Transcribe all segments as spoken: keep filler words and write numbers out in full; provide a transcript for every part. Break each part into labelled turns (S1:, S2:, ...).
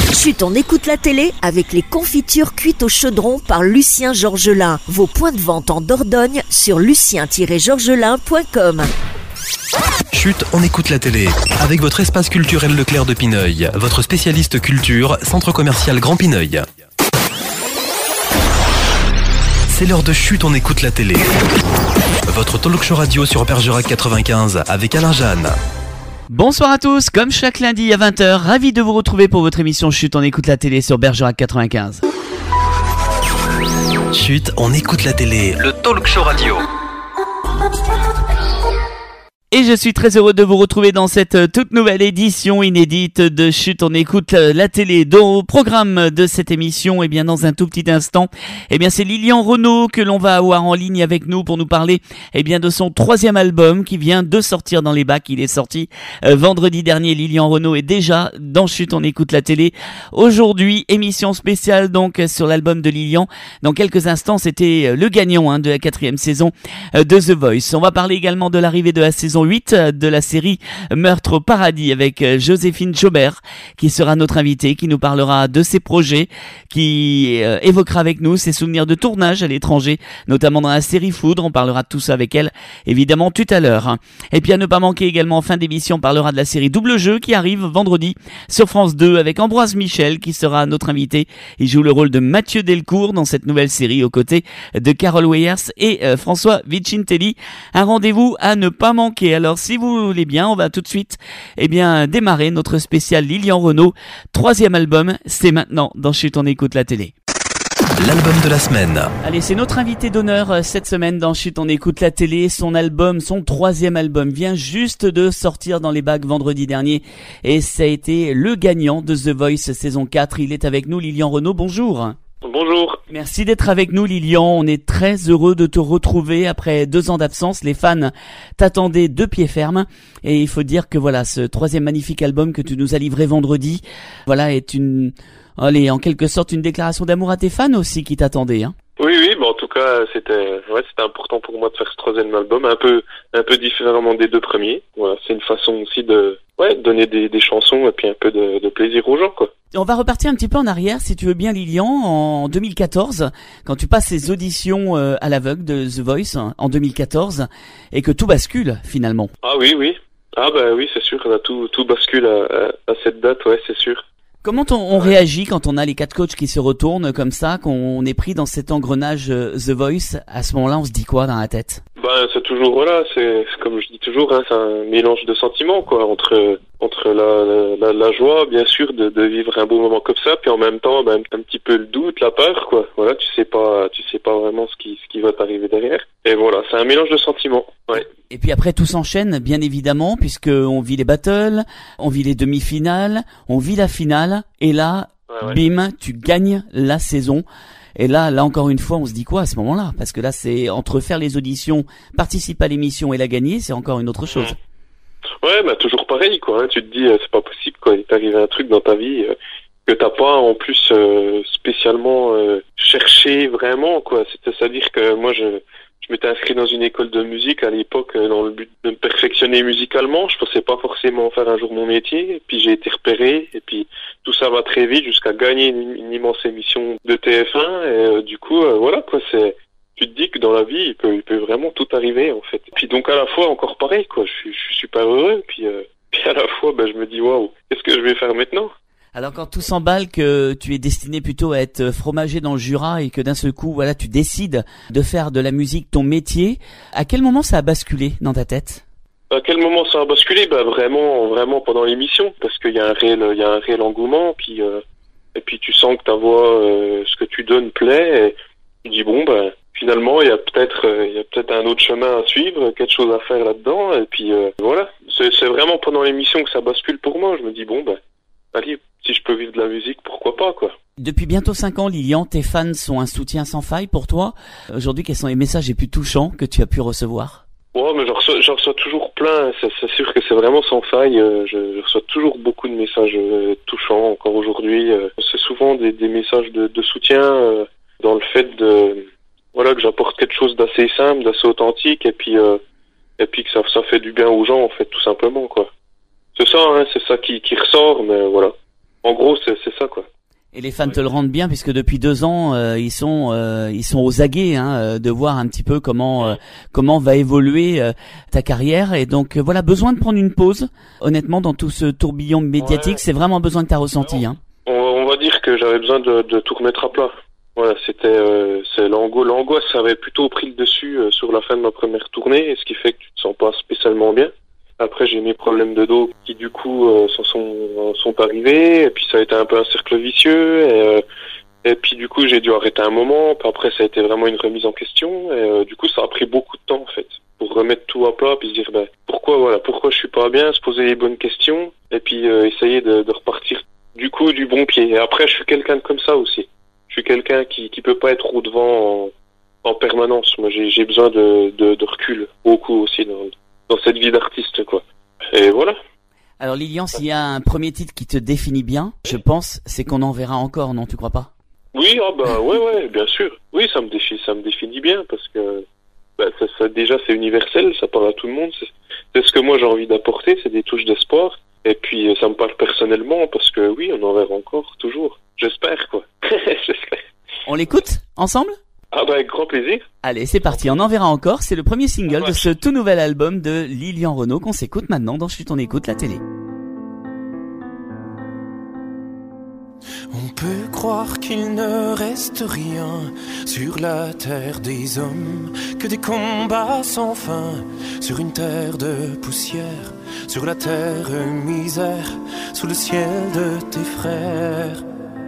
S1: Chut, on écoute la télé avec les confitures cuites au chaudron par Lucien Georgelin. Vos points de vente en Dordogne sur lucien tiret georgelin point com.
S2: Chut, on écoute la télé. Avec votre espace culturel Leclerc de Pineuil, votre spécialiste culture, centre commercial Grand Pineuil. C'est l'heure de Chut, on écoute la télé. Votre talk show radio sur Bergerac quatre-vingt-quinze avec Alain Jeanne.
S3: Bonsoir à tous, comme chaque lundi à vingt heures, ravi de vous retrouver pour votre émission Chut, on écoute la télé sur Bergerac quatre-vingt-quinze.
S2: Chut, on écoute la télé, le talk show radio.
S3: Et je suis très heureux de vous retrouver dans cette toute nouvelle édition inédite de Chut, on écoute la télé. Au programme de cette émission, eh bien dans un tout petit instant, eh bien c'est Lilian Renaud que l'on va avoir en ligne avec nous pour nous parler eh bien de son troisième album qui vient de sortir dans les bacs. Il est sorti euh, vendredi dernier. Lilian Renaud est déjà dans Chut, on écoute la télé. Aujourd'hui, émission spéciale donc sur l'album de Lilian. Dans quelques instants, c'était le gagnant hein, de la quatrième saison euh, de The Voice. On va parler également de l'arrivée de la saison huit de la série Meurtre au paradis avec Joséphine Chaubert qui sera notre invitée, qui nous parlera de ses projets, qui euh, évoquera avec nous ses souvenirs de tournage à l'étranger, notamment dans la série Foudre. On parlera de tout ça avec elle, évidemment, tout à l'heure. Et puis à ne pas manquer également, en fin d'émission, on parlera de la série Double Jeu qui arrive vendredi sur France deux avec Ambroise Michel qui sera notre invité. Il joue le rôle de Mathieu Delcourt dans cette nouvelle série aux côtés de Carole Weyers et euh, François Vicintelli. Un rendez-vous à ne pas manquer. Alors si vous voulez bien, on va tout de suite eh bien, démarrer notre spécial Lilian Renaud. Troisième album, c'est maintenant dans Chut, on écoute la télé.
S2: L'album de la semaine.
S3: Allez, c'est notre invité d'honneur cette semaine dans Chut, on écoute la télé. Son album, son troisième album vient juste de sortir dans les bacs vendredi dernier et ça a été le gagnant de The Voice saison quatre. Il est avec nous, Lilian Renaud, bonjour.
S4: Bonjour.
S3: Merci d'être avec nous Lilian, on est très heureux de te retrouver après deux ans d'absence. Les fans t'attendaient de pied ferme et il faut dire que voilà, ce troisième magnifique album que tu nous as livré vendredi, voilà, est une, allez, en quelque sorte une déclaration d'amour à tes fans aussi qui t'attendaient, hein.
S4: Oui, oui, bah en tout cas, c'était, ouais, c'était important pour moi de faire ce troisième album, un peu, un peu différemment des deux premiers. Voilà, c'est une façon aussi de, ouais, de donner des, des chansons et puis un peu de, de plaisir aux gens, quoi.
S3: On va repartir un petit peu en arrière, si tu veux bien, Lilian, en deux mille quatorze, quand tu passes ces auditions euh, à l'aveugle de The Voice hein, en deux mille quatorze, et que tout bascule finalement.
S4: Ah oui, oui. Ah bah oui, c'est sûr, là, tout, tout bascule à, à, à cette date, ouais, c'est sûr.
S3: Comment on, on réagit quand on a les quatre coachs qui se retournent comme ça, qu'on est pris dans cet engrenage euh, The Voice? À ce moment-là, on se dit quoi dans la tête?
S4: Ben c'est toujours voilà, c'est, c'est comme je dis toujours, hein, c'est un mélange de sentiments quoi, entre entre la la, la joie bien sûr de, de vivre un beau moment comme ça, puis en même temps ben, un petit peu le doute, la peur quoi. Voilà, tu sais pas tu sais pas vraiment ce qui ce qui va t'arriver derrière. Et voilà, c'est un mélange de sentiments. Ouais.
S3: Et puis après tout s'enchaîne bien évidemment puisque on vit les battles, on vit les demi-finales, on vit la finale et là ouais, ouais. Bim, tu gagnes la saison. Et là, là encore une fois, on se dit quoi à ce moment-là? Parce que là, c'est entre faire les auditions, participer à l'émission et la gagner, c'est encore une autre chose.
S4: Ouais, bah toujours pareil, quoi. Hein. Tu te dis, euh, c'est pas possible, quoi. Il t'est arrivé un truc dans ta vie euh, que t'as pas, en plus, euh, spécialement euh, cherché vraiment, quoi. C'est-à-dire que moi, je, je m'étais inscrit dans une école de musique à l'époque euh, dans le but de me perfectionner musicalement. Je pensais pas forcément faire un jour mon métier. Et puis j'ai été repéré. Et puis tout ça va très vite jusqu'à gagner une, une immense émission de T F un. Et euh, du coup, euh, voilà quoi. C'est, tu te dis que dans la vie, il peut, il peut vraiment tout arriver en fait. Et puis donc à la fois encore pareil quoi. Je suis, je suis super heureux. Puis, euh, puis à la fois, ben je me dis waouh, qu'est-ce que je vais faire maintenant?
S3: Alors quand tout s'emballe, que tu es destiné plutôt à être fromager dans le Jura et que d'un seul coup, voilà, tu décides de faire de la musique ton métier, à quel moment ça a basculé dans ta tête?
S4: À quel moment ça a basculé? Bah vraiment, vraiment pendant l'émission, parce qu'il y a un réel, il y a un réel engouement, puis euh, et puis tu sens que ta voix, euh, ce que tu donnes plaît. Et tu dis bon bah finalement il y a peut-être, euh, il y a peut-être un autre chemin à suivre, quelque chose à faire là-dedans. Et puis euh, voilà, c'est, c'est vraiment pendant l'émission que ça bascule pour moi. Je me dis bon bah allez. Si je peux vivre de la musique, pourquoi pas, quoi.
S3: Depuis bientôt cinq ans, Lilian, tes fans sont un soutien sans faille pour toi. Aujourd'hui, quels sont les messages les plus touchants que tu as pu recevoir?
S4: Ouais, mais j'en reçois, j'en reçois toujours plein. C'est, c'est sûr que c'est vraiment sans faille. Je, je reçois toujours beaucoup de messages euh, touchants encore aujourd'hui. C'est souvent des, des messages de, de soutien euh, dans le fait de, voilà, que j'apporte quelque chose d'assez simple, d'assez authentique, et puis, euh, et puis que ça, ça fait du bien aux gens, en fait, tout simplement, quoi. C'est ça, hein, c'est ça qui, qui ressort, mais voilà. en gros, c'est, c'est ça, quoi.
S3: Et les fans te le rendent bien puisque depuis deux ans euh, ils sont euh, ils sont aux aguets hein, de voir un petit peu comment euh, comment va évoluer euh, ta carrière et donc euh, voilà besoin de prendre une pause. Honnêtement dans tout ce tourbillon médiatique, ouais. C'est vraiment besoin que t'as ressenti. Hein.
S4: On, on va dire que j'avais besoin de, de tout remettre à plat. Voilà, c'était euh, c'est l'ango, l'angoisse avait plutôt pris le dessus euh, sur la fin de ma première tournée, ce qui fait que tu te sens pas spécialement bien. Après, j'ai mes problèmes de dos qui, du coup, euh, sont, sont, sont arrivés. Et puis, ça a été un peu un cercle vicieux. Et, euh, et puis, du coup, j'ai dû arrêter un moment. Puis après, ça a été vraiment une remise en question. Et euh, du coup, ça a pris beaucoup de temps, en fait, pour remettre tout à plat. Puis se dire, ben, pourquoi, voilà, pourquoi je suis pas bien, se poser les bonnes questions. Et puis, euh, essayer de, de repartir, du coup, du bon pied. Et après, je suis quelqu'un de comme ça aussi. Je suis quelqu'un qui, qui peut pas être au devant en, en permanence. Moi, j'ai, j'ai besoin de, de, de recul, beaucoup aussi, dans dans cette vie d'artiste, quoi. Et voilà.
S3: Alors Lilian, s'il y a un premier titre qui te définit bien, je pense, c'est qu'on en verra encore, non, tu crois pas?
S4: Oui, ah bah ouais, ouais, bien sûr. Oui, ça me définit, ça me définit bien parce que bah, ça, ça, déjà c'est universel, ça parle à tout le monde. C'est, c'est ce que moi j'ai envie d'apporter, c'est des touches d'espoir. Et puis ça me parle personnellement parce que oui, on en verra encore, toujours. J'espère, quoi. J'espère.
S3: On l'écoute ensemble?
S4: Ah bah avec grand plaisir.
S3: Allez, c'est parti, on en verra encore. C'est le premier single ah ouais. de ce tout nouvel album de Lilian Renaud qu'on s'écoute maintenant dans Chut on écoute la télé.
S5: On peut croire qu'il ne reste rien sur la terre des hommes, que des combats sans fin sur une terre de poussière, sur la terre misère, sous le ciel de tes frères.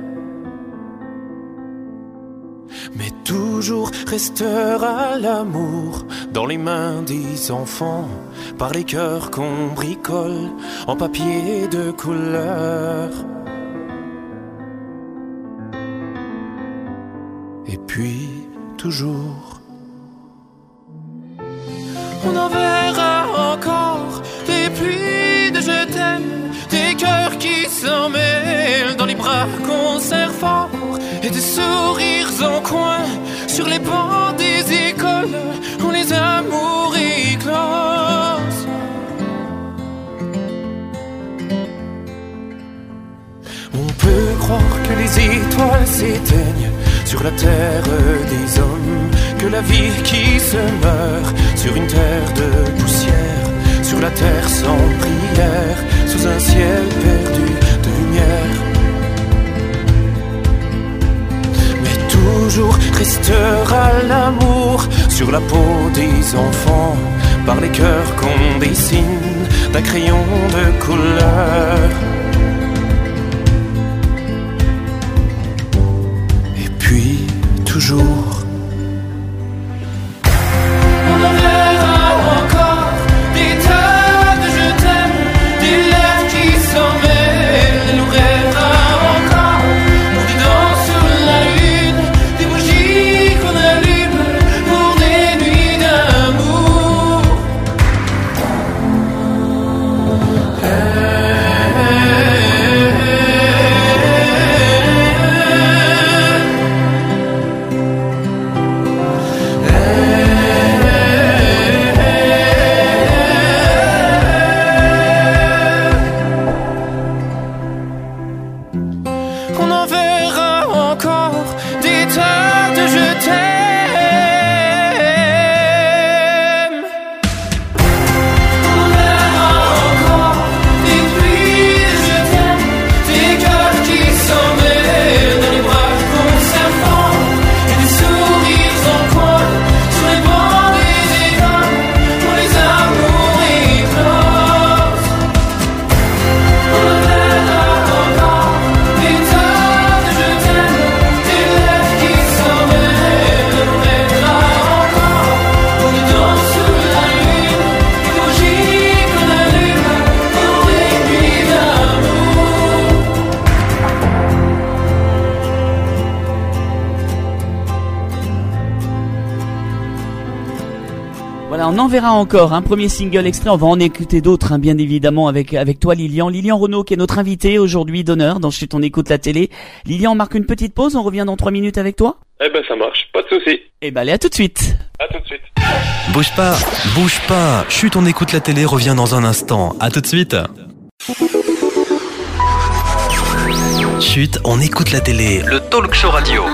S5: Mais toujours restera l'amour dans les mains des enfants, par les cœurs qu'on bricole en papier de couleur. Et puis toujours on en verra encore des pluies de je t'aime, des cœurs qui s'en mêlent dans les bras qu'on serre fort, et des sourires en coin sur les bancs des écoles où les amours éclosent. On peut croire que les étoiles s'éteignent sur la terre des hommes, que la vie qui se meurt sur une terre de poussière, sur la terre sans prière, sous un ciel perdu de lumière. Mais toujours restera l'amour sur la peau des enfants, par les cœurs qu'on dessine d'un crayon de couleur. Puis toujours on en verra encore des tas de je t'aime, des lèvres qui s'en mêlent, et nous rêvera encore pour des danses sur la lune, des bougies qu'on allume pour des nuits d'amour. Hey.
S3: On en verra encore un hein, premier single extrait, on va en écouter d'autres hein, bien évidemment avec avec toi Lilian. Lilian Renaud qui est notre invité aujourd'hui d'honneur dans Chut on écoute la télé. Lilian, on marque une petite pause, on revient dans trois minutes avec toi.
S4: Eh ben ça marche, pas de souci.
S3: Eh ben allez, à tout de suite.
S4: À tout de suite.
S2: Bouge pas, bouge pas. Chut on écoute la télé revient dans un instant. À tout de suite. Chut, on écoute la télé. Le talk show radio.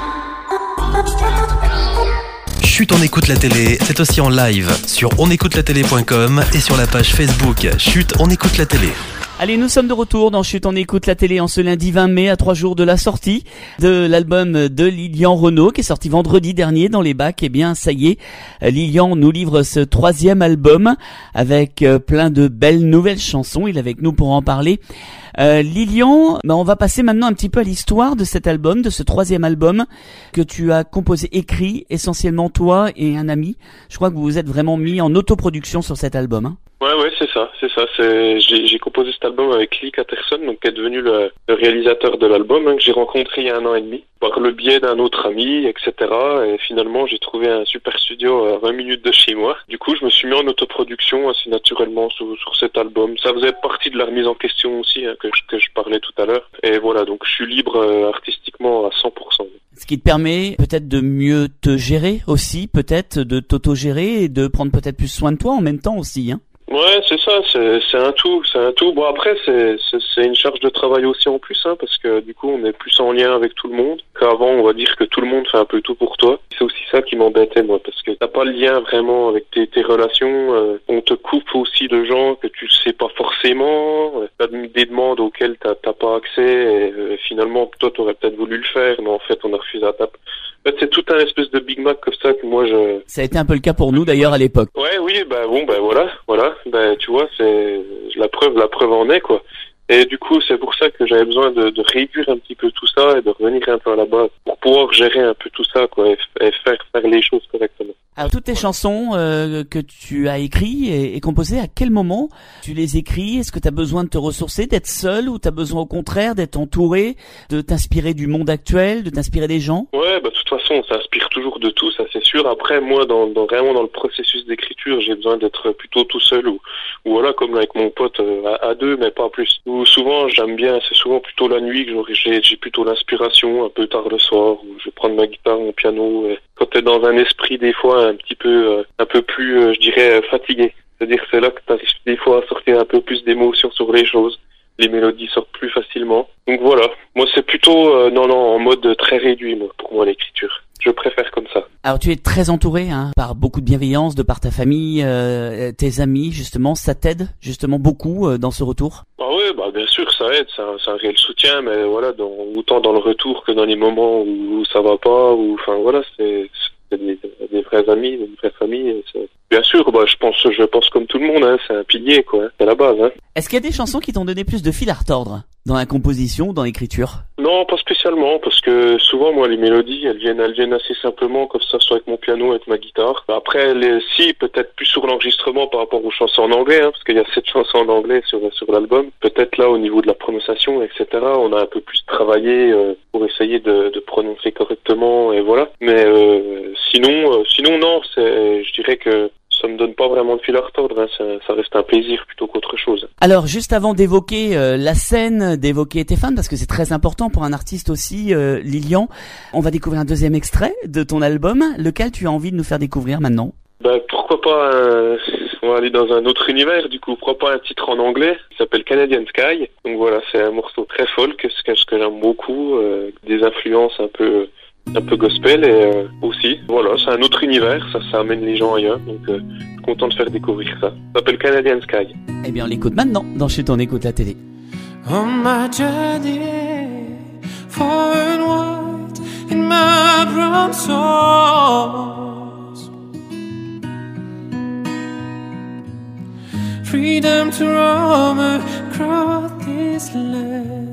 S2: Chut, on écoute la télé, c'est aussi en live sur on écoute la télé point com et sur la page Facebook Chut, on écoute la télé.
S3: Allez, nous sommes de retour dans Chut, on écoute la télé en ce lundi vingt mai, à trois jours de la sortie de l'album de Lilian Renaud, qui est sorti vendredi dernier dans les bacs. Eh bien, ça y est, Lilian nous livre ce troisième album avec plein de belles nouvelles chansons. Il est avec nous pour en parler. Euh, Lilian, bah on va passer maintenant un petit peu à l'histoire de cet album, de ce troisième album que tu as composé, écrit, essentiellement toi et un ami. Je crois que vous vous êtes vraiment mis en autoproduction sur cet album, hein.
S4: Ouais, ouais, c'est ça, c'est ça. C'est, j'ai, j'ai composé cet album avec Lee Catterson, donc qui est devenu le, le réalisateur de l'album, hein, que j'ai rencontré il y a un an et demi, par le biais d'un autre ami, et cetera. Et finalement, j'ai trouvé un super studio à vingt minutes de chez moi. Du coup, je me suis mis en autoproduction assez naturellement sur, sur cet album. Ça faisait partie de la remise en question aussi, hein, que, que je parlais tout à l'heure. Et voilà, donc je suis libre euh, artistiquement à cent pour cent.
S3: Ce qui te permet peut-être de mieux te gérer aussi, peut-être de t'auto-gérer et de prendre peut-être plus soin de toi en même temps aussi, hein.
S4: Ouais, c'est ça, c'est, c'est un tout, c'est un tout. Bon, après, c'est, c'est, c'est une charge de travail aussi en plus, hein, parce que du coup, on est plus en lien avec tout le monde qu'avant. On va dire que tout le monde fait un peu tout pour toi. C'est aussi ça qui m'embêtait, moi, parce que t'as pas le lien vraiment avec tes, tes relations. Euh, on te coupe aussi de gens que tu sais pas forcément. Euh, t'as des demandes auxquelles t'as, t'as pas accès. Et euh, finalement, toi, t'aurais peut-être voulu le faire, mais en fait, on a refusé à tape. En fait, c'est tout un espèce de Big Mac comme ça que moi je...
S3: Ça a été un peu le cas pour nous d'ailleurs à l'époque.
S4: Ouais, oui, bah bon, bah voilà, voilà. Bah tu vois, c'est la preuve, la preuve en est, quoi. Et du coup, c'est pour ça que j'avais besoin de, de réduire un petit peu tout ça et de revenir un peu à la base pour pouvoir gérer un peu tout ça, quoi, et, et faire faire les choses correctement.
S3: Alors toutes tes chansons euh, que tu as écrites et, et composées, à quel moment tu les écris? Est-ce que tu as besoin de te ressourcer, d'être seul, ou tu as besoin au contraire d'être entouré, de t'inspirer du monde actuel, de t'inspirer des gens? Ouais,
S4: bah de toute façon, on s'inspire toujours de tout, ça c'est sûr. Après, moi, dans, dans vraiment dans le processus d'écriture, j'ai besoin d'être plutôt tout seul ou, ou voilà, comme avec mon pote euh, à, à deux, mais pas plus. Ou souvent, j'aime bien, c'est souvent plutôt la nuit que j'ai, j'ai plutôt l'inspiration, un peu tard le soir, où je vais prendre ma guitare, mon piano. Et quand t'es dans un esprit des fois un petit peu, euh, un peu plus, euh, je dirais, fatigué. C'est-à-dire que c'est là que t'arrives des fois à sortir un peu plus d'émotions sur les choses. Les mélodies sortent plus facilement. Donc voilà, moi c'est plutôt euh, non non en mode très réduit, moi, pour moi l'écriture. Je préfère comme ça.
S3: Alors tu es très entouré, hein, par beaucoup de bienveillance, de par ta famille, euh, tes amis justement, ça t'aide justement beaucoup euh, dans ce retour?
S4: Ah oui, bah bien sûr ça aide, c'est un, c'est un réel soutien, mais voilà, dans, autant dans le retour que dans les moments où, où ça va pas, ou enfin voilà, c'est, c'est des, des vrais amis, une vraie famille. C'est... Bien sûr, bah je pense, je pense comme tout le monde, hein, c'est un pilier quoi, c'est la base. Hein.
S3: Est-ce qu'il y a des chansons qui t'ont donné plus de fil à retordre dans la composition, dans l'écriture?
S4: Non, pas spécialement, parce que souvent, moi, les mélodies, elles viennent, elles viennent assez simplement, comme ça, soit avec mon piano, avec ma guitare. Après, les, si, peut-être plus sur l'enregistrement par rapport aux chansons en anglais, hein, parce qu'il y a sept chansons en anglais sur, sur l'album. Peut-être là, au niveau de la prononciation, et cetera, on a un peu plus travaillé euh, pour essayer de, de prononcer correctement, et voilà. Mais euh, sinon, euh, sinon, non, c'est, je dirais que ça me donne pas vraiment de fil à retordre, hein. ça, ça reste un plaisir plutôt qu'autre chose.
S3: Alors, juste avant d'évoquer euh, la scène, d'évoquer tes fans, parce que c'est très important pour un artiste aussi, euh, Lilian, on va découvrir un deuxième extrait de ton album, lequel tu as envie de nous faire découvrir maintenant?
S4: Ben, pourquoi pas, un... on va aller dans un autre univers, du coup, pourquoi pas un titre en anglais, qui s'appelle Canadian Sky. Donc voilà, c'est un morceau très folk, ce que, ce que j'aime beaucoup, euh, des influences un peu... un peu gospel et euh, aussi, voilà, c'est un autre univers, ça, ça amène les gens ailleurs, donc euh, content de faire découvrir ça. Ça s'appelle Canadian Sky.
S3: Eh bien, on l'écoute maintenant dans Chut, on écoute la télé.
S5: On my journey, far and wide, in my brown souls, freedom to roam across this land.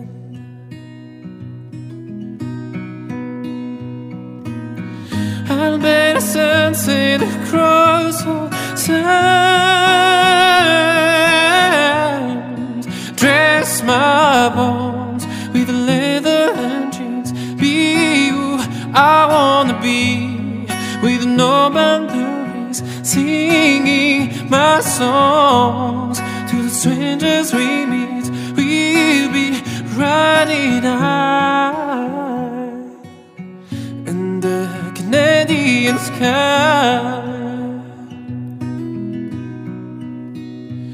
S5: I'll bet a sunset across all sands, dress my bones with leather and jeans, be who I wanna be, with no boundaries, singing my songs to the strangers we meet. We'll be riding high in the Canadian sky,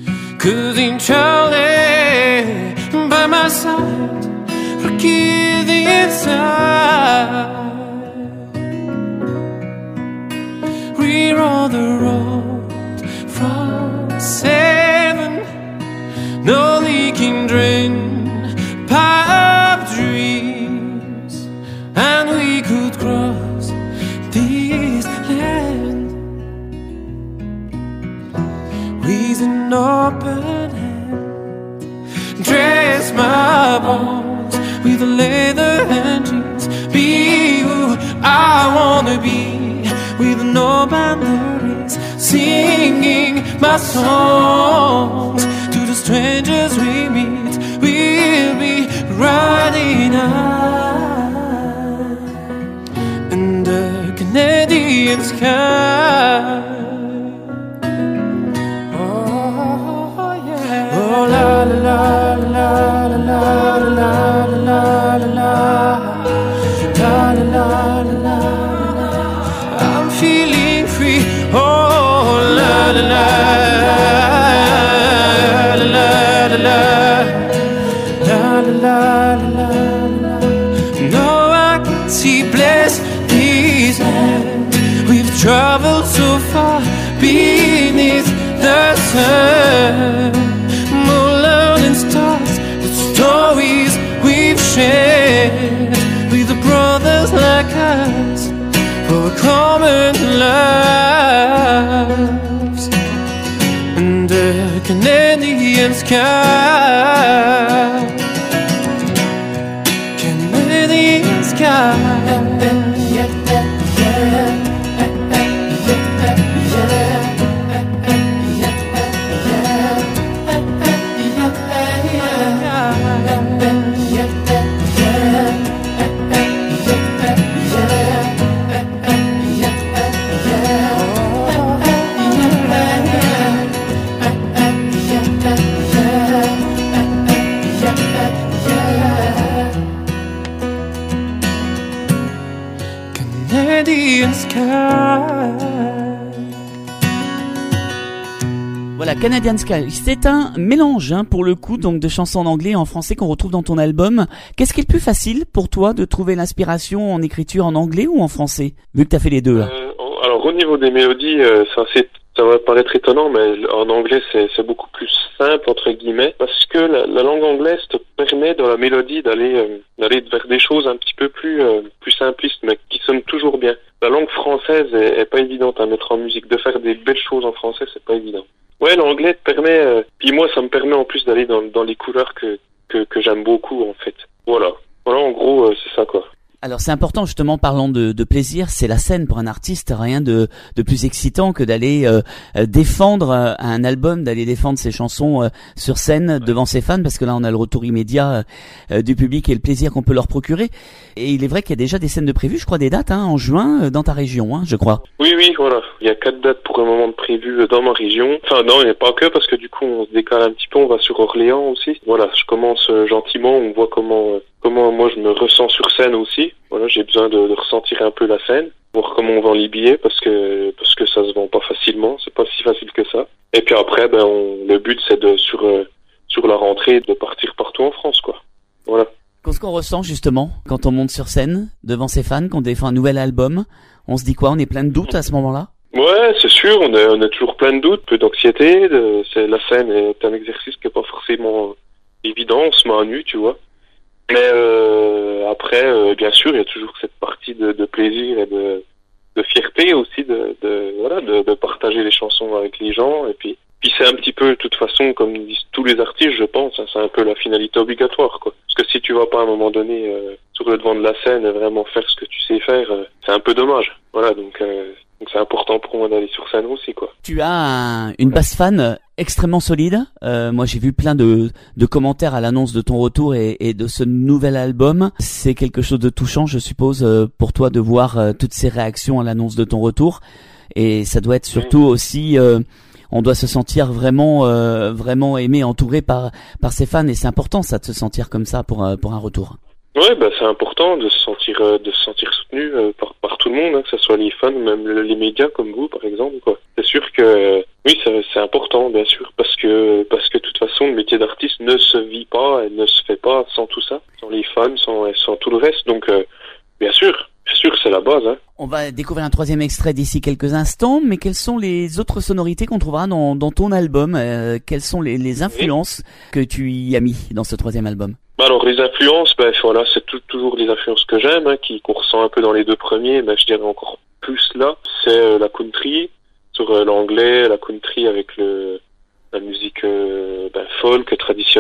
S5: 'cause in Charlie by my side, forgive leather and jeans. Be who I wanna be, with no boundaries, singing my songs to the strangers we meet. We'll be riding high in the Canadian sky. Oh yeah. Oh la la la la la la la la la la la la la la. I'm feeling free. Oh la la la la la la la. La la la la. No, I can see blessed these hands. We've traveled so far beneath the sun. More learning stars, the stories we've shared with the brothers like us for a common lives under Canadian sky. Canadian sky. Canadian sky.
S3: Voilà, Canadian Sky, c'est un mélange hein, pour le coup donc de chansons en anglais et en français qu'on retrouve dans ton album. Qu'est-ce qui est le plus facile pour toi de trouver l'inspiration en écriture en anglais ou en français, vu que tu as fait les deux là?
S4: euh, Alors au niveau des mélodies, euh, ça, c'est, ça va paraître étonnant, mais en anglais c'est, c'est beaucoup plus simple entre guillemets, parce que la, la langue anglaise te permet dans la mélodie d'aller euh, d'aller vers des choses un petit peu plus euh, plus simplistes, mais qui sonnent toujours bien. La langue française est, est pas évidente à mettre en musique, de faire des belles choses en français, c'est pas évident. Ouais, l'anglais te permet, euh, puis moi ça me permet en plus d'aller dans, dans les couleurs que, que, que j'aime beaucoup en fait. Voilà, voilà en gros euh, c'est ça quoi.
S3: Alors c'est important justement, parlant de, de plaisir, c'est la scène pour un artiste, rien de, de plus excitant que d'aller euh, défendre euh, un album, d'aller défendre ses chansons euh, sur scène devant ses fans, parce que là on a le retour immédiat euh, du public et le plaisir qu'on peut leur procurer. Et il est vrai qu'il y a déjà des scènes de prévues, je crois des dates hein, en juin euh, dans ta région, hein, je crois.
S4: Oui oui voilà, il y a quatre dates pour un moment de prévues dans ma région. Enfin non, il n'y a pas que, parce que du coup on se décale un petit peu, on va sur Orléans aussi. Voilà, je commence euh, gentiment, on voit comment... Euh, comment moi je me ressens sur scène aussi. Voilà, j'ai besoin de, de ressentir un peu la scène, voir comment on vend les billets, parce que parce que ça se vend pas facilement, c'est pas si facile que ça. Et puis après, ben on, le but c'est de sur euh, sur la rentrée de partir partout en France, quoi. Voilà.
S3: Qu'est-ce qu'on ressent justement quand on monte sur scène devant ses fans, qu'on défend un nouvel album? On se dit quoi? On est plein de doutes à ce moment-là?
S4: Ouais, c'est sûr, on a, on a toujours plein de doutes, peu d'anxiété. De, c'est, la scène est un exercice qui est pas forcément évident, on se met à nu, tu vois. Mais euh, après, euh, bien sûr, il y a toujours cette partie de, de plaisir et de, de fierté aussi, de, de voilà, de, de partager les chansons avec les gens. Et puis, puis c'est un petit peu, de toute façon, comme disent tous les artistes, je pense, hein, c'est un peu la finalité obligatoire, quoi. Parce que si tu vas pas à un moment donné euh, sur le devant de la scène et vraiment faire ce que tu sais faire, euh, c'est un peu dommage. Voilà, donc. Euh, Donc c'est important pour moi d'aller sur scène aussi, quoi.
S3: Tu as un, une base fan extrêmement solide. Euh, moi j'ai vu plein de, de commentaires à l'annonce de ton retour et, et de ce nouvel album. C'est quelque chose de touchant, je suppose, pour toi de voir euh, toutes ces réactions à l'annonce de ton retour. Et ça doit être surtout aussi... Euh, on doit se sentir vraiment, euh, vraiment aimé, entouré par, par ses fans. Et c'est important ça, de se sentir comme ça pour, euh, pour un retour.
S4: Ouais, bah c'est important de se sentir euh, de se sentir soutenu euh, par par tout le monde, hein, que ce soit les fans, même le, les médias comme vous par exemple, quoi. C'est sûr que euh, oui, c'est, c'est important bien sûr, parce que parce que de toute façon le métier d'artiste ne se vit pas et ne se fait pas sans tout ça, sans les fans, sans sans tout le reste. Donc euh, bien sûr, bien sûr c'est la base, hein.
S3: On va découvrir un troisième extrait d'ici quelques instants, mais quelles sont les autres sonorités qu'on trouvera dans dans ton album? euh, Quelles sont les les influences que tu y as mis dans ce troisième album?
S4: Alors les influences, ben voilà, c'est tout, toujours les influences que j'aime, hein, qui qu'on ressent un peu dans les deux premiers, mais je dirais encore plus là. C'est euh, la country sur euh, l'anglais, la country avec le la musique euh, ben, folk traditionnelle.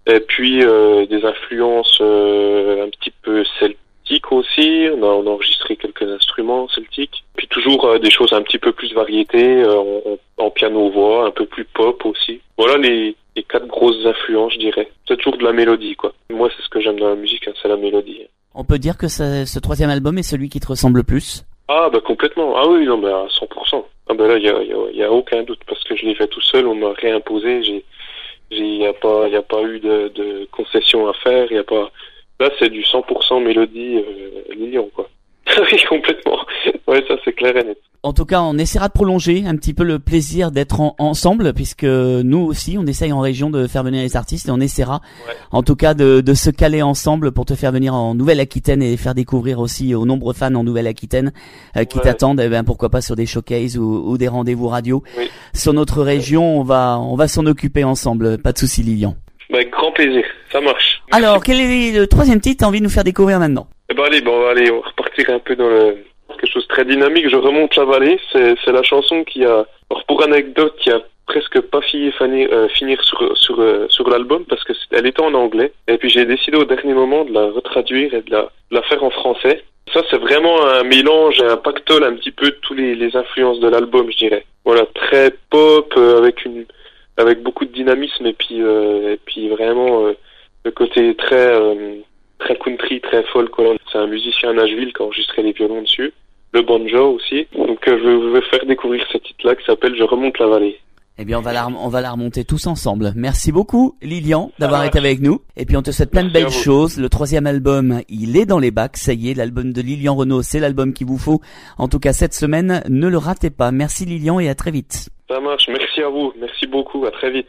S4: Et puis euh, des influences euh, un petit peu celtiques aussi. On a, on a enregistré quelques instruments celtiques. Puis toujours euh, des choses un petit peu plus variétés, euh, en, en piano-voix, un peu plus pop aussi. Voilà les, les quatre grosses influences, je dirais. C'est toujours de la mélodie, quoi. Moi, c'est ce que j'aime dans la musique, hein, c'est la mélodie.
S3: On peut dire que ça, ce troisième album est celui qui te ressemble le plus?
S4: Ah bah complètement. Ah oui, non, bah à cent pour cent. Ah bah là, il y a, y, a, y a aucun doute parce que je l'ai fait tout seul. On m'a réimposé. J'ai, j'ai, y a pas, y a pas eu de, de concession à faire. Y a pas. Là, c'est du cent pour cent mélodie euh, Lilian, quoi. Oui, complètement. Ouais, ça c'est clair et net.
S3: En tout cas, on essaiera de prolonger un petit peu le plaisir d'être en, ensemble, puisque nous aussi, on essaye en région de faire venir les artistes et on essaiera, ouais. en tout cas, de, de se caler ensemble pour te faire venir en Nouvelle-Aquitaine et faire découvrir aussi aux nombreux fans en Nouvelle-Aquitaine euh, qui ouais. t'attendent. Eh ben, pourquoi pas sur des showcases ou, ou des rendez-vous radio. Oui. Sur notre région, on va, on va s'en occuper ensemble. Pas de souci, Lilian.
S4: Bah, avec grand plaisir. Ça marche.
S3: Alors, quel est le troisième titre que t'as envie de nous faire découvrir maintenant?
S4: Eh ben, allez, bon, on va aller, on va repartir un peu dans le, quelque chose de très dynamique. Je remonte la vallée. C'est, c'est la chanson qui a, alors pour anecdote, qui a presque pas fini finir, euh, finir sur sur euh, sur l'album parce que elle était en anglais. Et puis j'ai décidé au dernier moment de la retraduire et de la, de la faire en français. Ça, c'est vraiment un mélange, un pactole un petit peu de tous les, les influences de l'album, je dirais. Voilà, très pop euh, avec une, avec beaucoup de dynamisme et puis euh, et puis vraiment euh, le côté très euh, très country, très folk, quoi. C'est un musicien à Nashville qui a enregistré les violons dessus. Le banjo aussi. Donc euh, je vais faire découvrir ce titre-là qui s'appelle Je remonte la vallée.
S3: Eh bien, on va la, on va la remonter tous ensemble. Merci beaucoup, Lilian, d'avoir ah, été avec nous. Et puis, on te souhaite plein de belles choses. Le troisième album, il est dans les bacs. Ça y est, l'album de Lilian Renaud, c'est l'album qu'il vous faut. En tout cas, cette semaine, ne le ratez pas. Merci, Lilian, et à très vite.
S4: Ça marche. Merci à vous. Merci beaucoup. À très vite.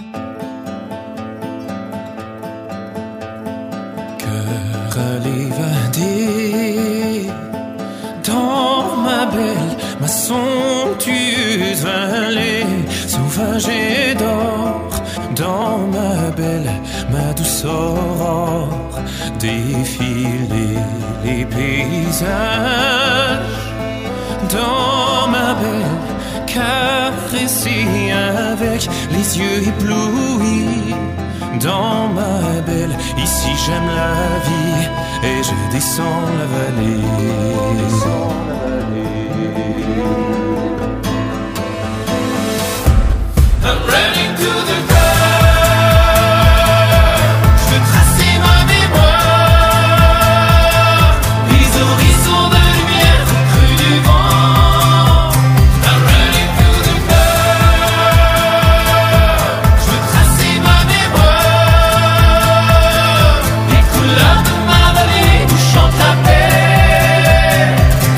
S5: Cœur évadé dans ma belle, ma somptueuse vallée, sauvage et d'or, dans ma belle, ma douce aurore, défiler les paysages, dans ma belle, caresser avec les yeux éblouis, dans ma belle, ici j'aime la vie et je descends la vallée. Descends la vallée. I'm running to the cœur. Je veux tracer ma mémoire. Les horizons de lumière crus du vent. I'm running to the cœur. Je veux tracer ma mémoire. Les couleurs de ma vallée où chante la paix.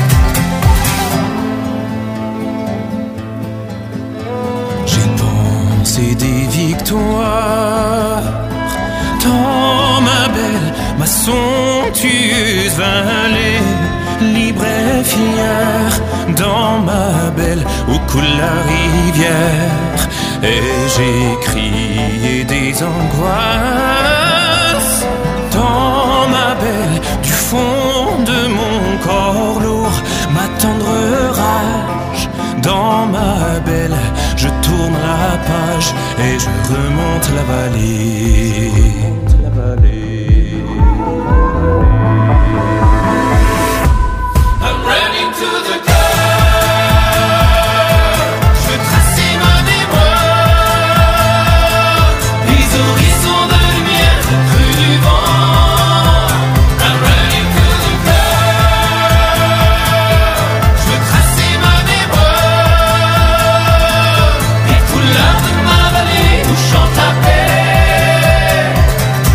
S5: J'ai pensé des victoires dans ma belle, ma somptueuse vallée, libre et fière, dans ma belle, où coule la rivière, et j'ai crié des angoisses, dans ma belle, du fond de mon corps lourd, ma tendre rage, dans ma belle, je tourne la page et je remonte la vallée. La vallée. I'm running to the cœur. Je veux tracer ma mémoire. Les horizons de lumière crus du vent. I'm running to the cœur. Je veux tracer ma mémoire. Les couleurs de ma vallée où chante la paix.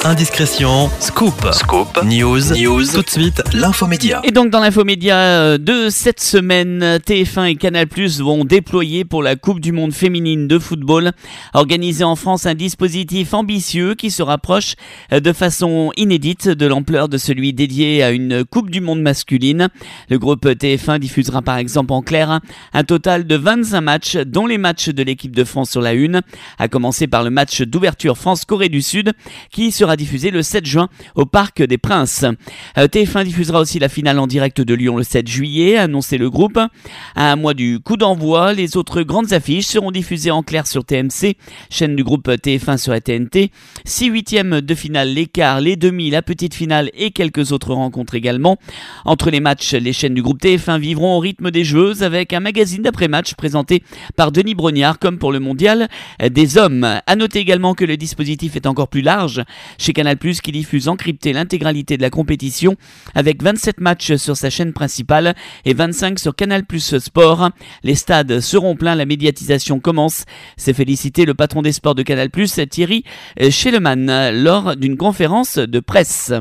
S2: indiscrétion, scoop, scoop, news, news. Tout de suite, l'infomédia.
S3: Et donc dans l'infomédia de cette semaine, T F un et Canal plus vont déployer pour la Coupe du Monde féminine de football, organiser en France un dispositif ambitieux qui se rapproche de façon inédite de l'ampleur de celui dédié à une Coupe du Monde masculine. Le groupe T F un diffusera par exemple en clair un total de vingt-cinq matchs, dont les matchs de l'équipe de France sur la une, à commencer par le match d'ouverture France-Corée du Sud, qui sera diffusé le sept juin au Parc des Princes. Euh, T F un diffusera aussi la finale en direct de Lyon le sept juillet, a annoncé le groupe. À un mois du coup d'envoi, les autres grandes affiches seront diffusées en clair sur T M C, chaîne du groupe T F un sur la T N T. Six huitièmes de finale, les quarts, les demi, la petite finale et quelques autres rencontres également. Entre les matchs, les chaînes du groupe T F un vivront au rythme des joueuses avec un magazine d'après-match présenté par Denis Brognard comme pour le mondial des hommes. À noter également que le dispositif est encore plus large chez Canal plus, qui diffuse encrypté l'intégralité de la compétition avec vingt-sept matchs sur sa chaîne principale et vingt-cinq sur Canal plus Sport. Les stades seront pleins, la médiatisation commence. C'est félicité le patron des sports de Canal plus, Thierry Schellemann, lors d'une conférence de presse.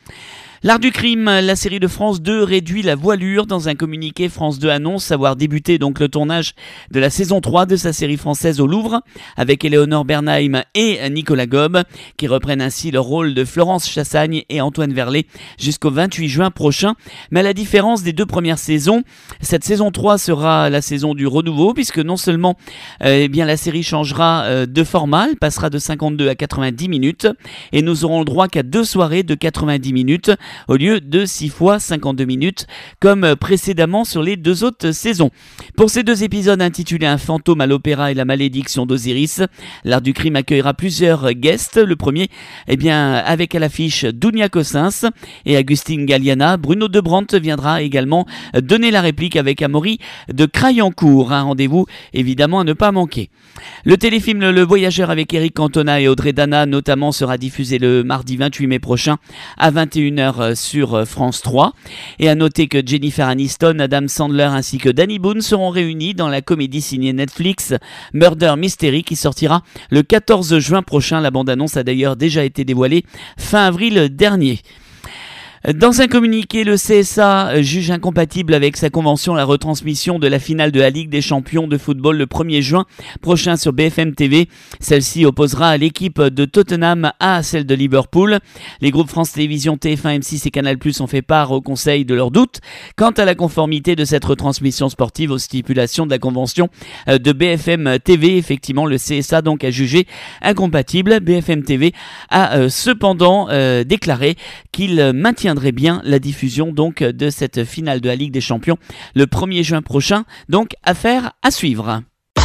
S3: L'art du crime, la série de France deux réduit la voilure. Dans un communiqué, France deux annonce avoir débuté donc le tournage de la saison trois de sa série française au Louvre, avec Éléonore Bernheim et Nicolas Gobe, qui reprennent ainsi le rôle de Florence Chassagne et Antoine Verlet jusqu'au vingt-huit juin prochain. Mais à la différence des deux premières saisons, cette saison trois sera la saison du renouveau, puisque non seulement euh, eh bien, la série changera euh, de format, elle passera de cinquante-deux à quatre-vingt-dix minutes, et nous aurons le droit qu'à deux soirées de quatre-vingt-dix minutes, au lieu de six fois cinquante-deux minutes, comme précédemment sur les deux autres saisons. Pour ces deux épisodes intitulés Un fantôme à l'opéra et la malédiction d'Osiris, l'art du crime accueillera plusieurs guests. Le premier, eh bien, avec à l'affiche Dounia Cossens et Agustine Galliana. Bruno Debrandt viendra également donner la réplique avec Amaury de Crayancourt. Un rendez-vous évidemment à ne pas manquer. Le téléfilm Le Voyageur avec Eric Cantona et Audrey Dana notamment sera diffusé le mardi vingt-huit mai prochain à vingt et une heures sur France trois. Et à noter que Jennifer Aniston, Adam Sandler ainsi que Danny Boone seront réunis dans la comédie signée Netflix Murder Mystery, qui sortira le quatorze juin prochain. La bande-annonce a d'ailleurs déjà été dévoilée fin avril dernier. Dans un communiqué, le C S A juge incompatible avec sa convention la retransmission de la finale de la Ligue des champions de football le premier juin prochain sur B F M T V. Celle-ci opposera l'équipe de Tottenham à celle de Liverpool. Les groupes France Télévisions, T F un, M six et Canal plus ont fait part au Conseil de leurs doutes quant à la conformité de cette retransmission sportive aux stipulations de la convention de B F M T V. Effectivement, le C S A donc a jugé incompatible. B F M T V a euh, cependant euh, déclaré qu'il maintient bien la diffusion donc de cette finale de la Ligue des Champions le premier juin prochain. Donc affaire à suivre.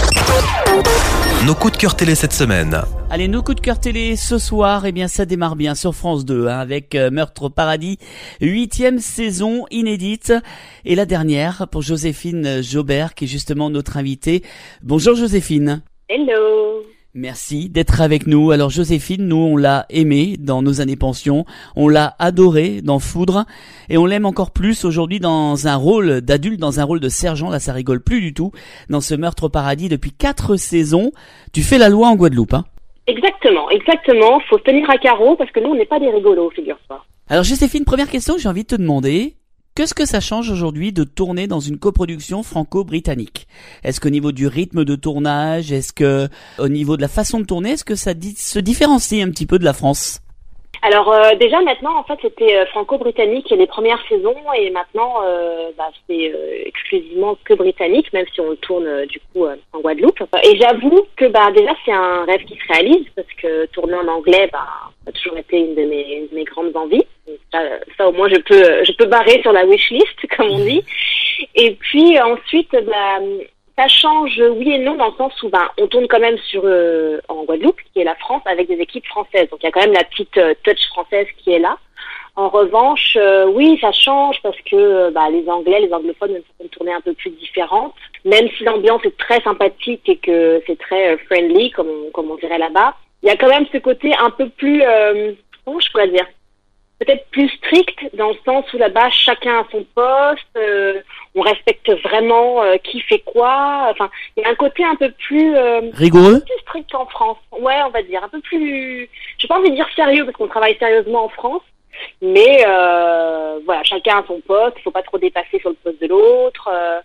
S2: Nos coups de cœur télé cette semaine.
S3: Allez, nos coups de cœur télé ce soir, eh bien ça démarre bien sur France deux hein, avec euh, Meurtre au paradis, huitième saison inédite et la dernière pour Joséphine Jaubert qui est justement notre invitée. Bonjour Joséphine.
S6: Hello.
S3: Merci d'être avec nous. Alors Joséphine, nous on l'a aimée dans Nos années pension, on l'a adorée dans Foudre et on l'aime encore plus aujourd'hui dans un rôle d'adulte, dans un rôle de sergent. Là ça rigole plus du tout dans ce Meurtre au paradis depuis quatre saisons. Tu fais la loi en Guadeloupe, hein?
S6: Exactement, exactement. Faut tenir à carreau parce que nous on n'est pas des rigolos, figure-toi.
S3: Alors Joséphine, première question que j'ai envie de te demander. Qu'est-ce que ça change aujourd'hui de tourner dans une coproduction franco-britannique? Est-ce qu'au niveau du rythme de tournage, est-ce que au niveau de la façon de tourner, est-ce que ça dit, se différencie un petit peu de la France?
S6: Alors euh, déjà maintenant en fait c'était euh, franco-britannique les premières saisons et maintenant euh, bah, c'est euh, exclusivement que britannique, même si on le tourne euh, du coup euh, en Guadeloupe. Et j'avoue que bah déjà c'est un rêve qui se réalise parce que tourner en anglais bah ça a toujours été une de mes, une de mes grandes envies. Donc, ça, ça au moins je peux je peux barrer sur la wishlist comme on dit. Et puis ensuite bah ça change oui et non dans le sens où ben on tourne quand même sur euh, en Guadeloupe qui est la France avec des équipes françaises, donc il y a quand même la petite euh, touch française qui est là. En revanche euh, oui ça change parce que bah, les Anglais, les anglophones ont une façon de tourner un peu plus différente, même si l'ambiance est très sympathique et que c'est très euh, friendly comme on, comme on dirait là-bas. Il y a quand même ce côté un peu plus euh, comment je pourrais dire, peut-être plus strict dans le sens où là-bas chacun a son poste, euh, on respecte vraiment euh, qui fait quoi. Enfin, il y a un côté un peu plus euh,
S3: rigoureux,
S6: plus strict qu'en France. Ouais, on va dire un peu plus. J'ai pas envie de dire sérieux parce qu'on travaille sérieusement en France, mais euh, voilà, chacun a son poste. Il faut pas trop dépasser sur le poste de l'autre. Euh,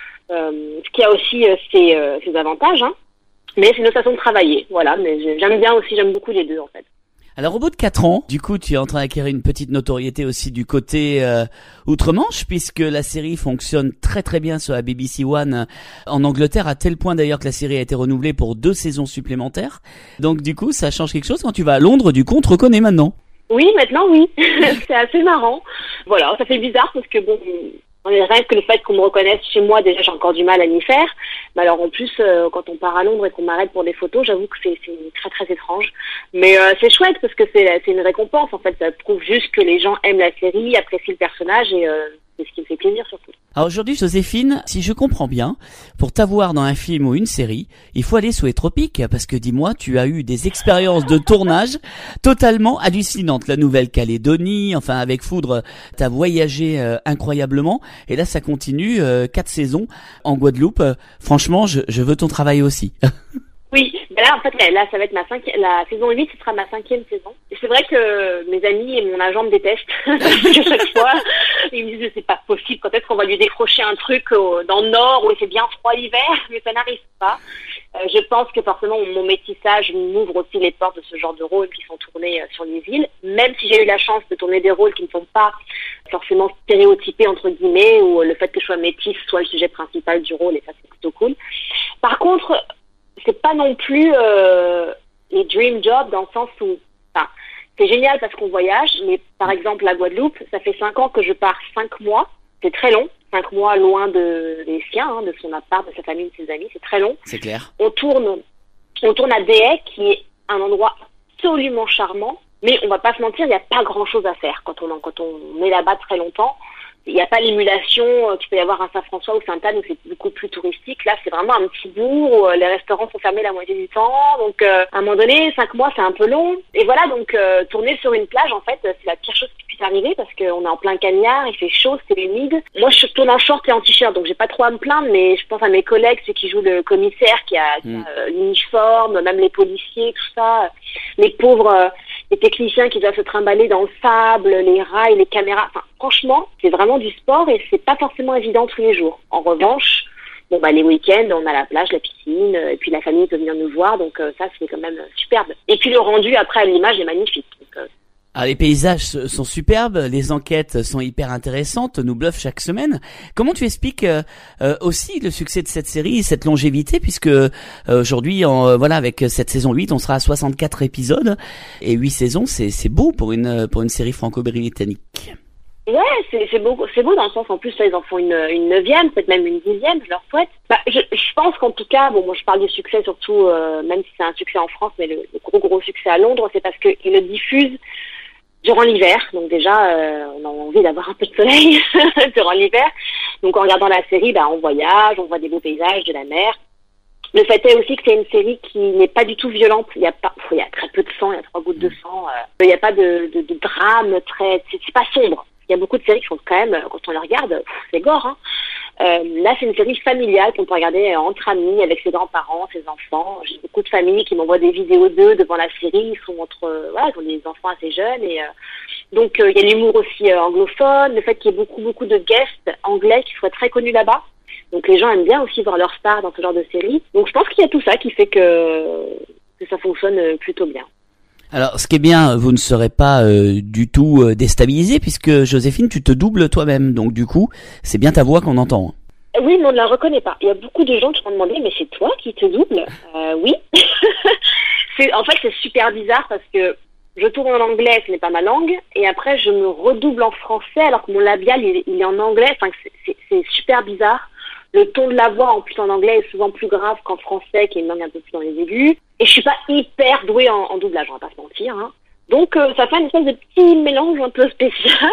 S6: euh, ce qui a aussi euh, ses, euh, ses avantages, hein. Mais c'est une autre façon de travailler. Voilà, mais j'aime bien aussi, j'aime beaucoup les deux en fait.
S3: Alors au bout de quatre ans, du coup, tu es en train d'acquérir une petite notoriété aussi du côté euh, outre-Manche, puisque la série fonctionne très très bien sur la B B C One euh, en Angleterre, à tel point d'ailleurs que la série a été renouvelée pour deux saisons supplémentaires. Donc du coup, ça change quelque chose quand tu vas à Londres, du coup, on te reconnaît maintenant.
S6: Oui, maintenant oui. C'est assez marrant. Voilà, ça fait bizarre parce que bon, rien que le fait qu'on me reconnaisse chez moi, déjà j'ai encore du mal à m'y faire. Mais alors en plus, euh, quand on part à Londres et qu'on m'arrête pour des photos, j'avoue que c'est, c'est très très étrange. Mais euh, c'est chouette parce que c'est, c'est une récompense en fait. Ça prouve juste que les gens aiment la série, apprécient le personnage et euh, c'est ce qui me fait plaisir surtout.
S3: Alors aujourd'hui, Joséphine, si je comprends bien, pour t'avoir dans un film ou une série, il faut aller sous les tropiques, parce que dis-moi, tu as eu des expériences de tournage totalement hallucinantes. La Nouvelle-Calédonie, enfin avec Foudre, t'as voyagé euh, incroyablement, et là ça continue, euh, quatre saisons en Guadeloupe. Euh, franchement, je, je veux ton travail aussi.
S6: Oui, ben là en fait là ça va être ma cinquième, la saison huit, ce sera ma cinquième saison. Et c'est vrai que mes amis et mon agent me détestent parce que chaque fois ils me disent c'est pas possible, quand est-ce qu'on va lui décrocher un truc au, dans le nord où il fait bien froid l'hiver, mais ça n'arrive pas. Euh, je pense que forcément mon métissage m'ouvre aussi les portes de ce genre de rôles qui sont tournés euh, sur les îles, même si j'ai eu la chance de tourner des rôles qui ne sont pas forcément stéréotypés entre guillemets, où le fait que je sois métisse soit le sujet principal du rôle, et ça c'est plutôt cool. Par contre, c'est pas non plus euh, les dream jobs dans le sens où, enfin, c'est génial parce qu'on voyage, mais par exemple la Guadeloupe, ça fait cinq ans que je pars cinq mois, c'est très long, cinq mois loin de des siens, hein, de son appart, de sa famille, de ses amis, c'est très long.
S3: C'est clair.
S6: On tourne, on tourne à Déhay, qui est un endroit absolument charmant, mais on va pas se mentir, il n'y a pas grand chose à faire quand on quand on est là-bas très longtemps. Il n'y a pas l'émulation euh, qu'il peut y avoir à Saint-François ou Sainte-Anne où c'est beaucoup plus touristique. Là, c'est vraiment un petit bourg où euh, les restaurants sont fermés la moitié du temps. Donc, euh, à un moment donné, cinq mois, c'est un peu long. Et voilà, donc euh, tourner sur une plage, en fait, c'est la pire chose qui puisse arriver parce qu'on est en plein cagnard, il fait chaud, c'est humide. Moi, je tourne en short et en t-shirt, donc j'ai pas trop à me plaindre, mais je pense à mes collègues, ceux qui jouent le commissaire, qui a, qui a euh, l'uniforme, même les policiers, tout ça. Les pauvres... Euh, les techniciens qui doivent se trimballer dans le sable, les rails, les caméras. Enfin, franchement, c'est vraiment du sport et c'est pas forcément évident tous les jours. En revanche, bon bah les week-ends, on a la plage, la piscine, et puis la famille peut venir nous voir, donc euh, ça c'est quand même superbe. Et puis le rendu après à l'image est magnifique. Donc, euh,
S3: Alors les paysages sont superbes, les enquêtes sont hyper intéressantes, nous bluffent chaque semaine. Comment tu expliques euh, euh, aussi le succès de cette série, cette longévité, puisque euh, aujourd'hui, en, euh, voilà, avec cette saison huit, on sera à soixante-quatre épisodes et huit saisons, c'est c'est beau pour une pour une série franco-britannique.
S6: Ouais, c'est c'est beau, c'est beau dans le sens en plus là ils en font une une neuvième, peut-être même une dixième, je leur souhaite. Bah, je, je pense qu'en tout cas, bon moi je parle du succès surtout, euh, même si c'est un succès en France, mais le, le gros gros succès à Londres, c'est parce qu'ils le diffusent durant l'hiver, donc déjà euh, on a envie d'avoir un peu de soleil durant l'hiver. Donc en regardant la série, bah, on voyage, on voit des beaux paysages, de la mer. Le fait est aussi que c'est une série qui n'est pas du tout violente. Il y a pas, il y a très peu de sang, il y a trois gouttes de sang. Euh, il n'y a pas de, de, de drame très, c'est, c'est pas sombre. Il y a beaucoup de séries qui sont quand même, quand on les regarde, pff, c'est gore. Hein. Euh, là, c'est une série familiale qu'on peut regarder entre amis, avec ses grands-parents, ses enfants. J'ai beaucoup de familles qui m'envoient des vidéos d'eux devant la série. Ils sont entre, euh, voilà, ils ont des enfants assez jeunes. Et euh, donc, euh, il y a l'humour aussi euh, anglophone, le fait qu'il y ait beaucoup, beaucoup de guests anglais qui soient très connus là-bas. Donc, les gens aiment bien aussi voir leur star dans ce genre de série. Donc, je pense qu'il y a tout ça qui fait que, que ça fonctionne plutôt bien.
S3: Alors, ce qui est bien, vous ne serez pas euh, du tout euh, déstabilisé puisque Joséphine, tu te doubles toi-même. Donc, du coup, c'est bien ta voix qu'on entend.
S6: Oui, mais on ne la reconnaît pas. Il y a beaucoup de gens qui m'ont demandé, mais c'est toi qui te doubles ? euh, Oui. c'est, en fait, c'est super bizarre parce que je tourne en anglais, ce n'est pas ma langue, et après, je me redouble en français alors que mon labial, il, il est en anglais. Enfin, c'est, c'est, c'est super bizarre. Le ton de la voix, en plus en anglais, est souvent plus grave qu'en français, qui est une langue un peu plus dans les aigus. Et je suis pas hyper douée en, en doublage, on va pas se mentir. Hein. Donc, euh, ça fait une espèce de petit mélange un peu spécial.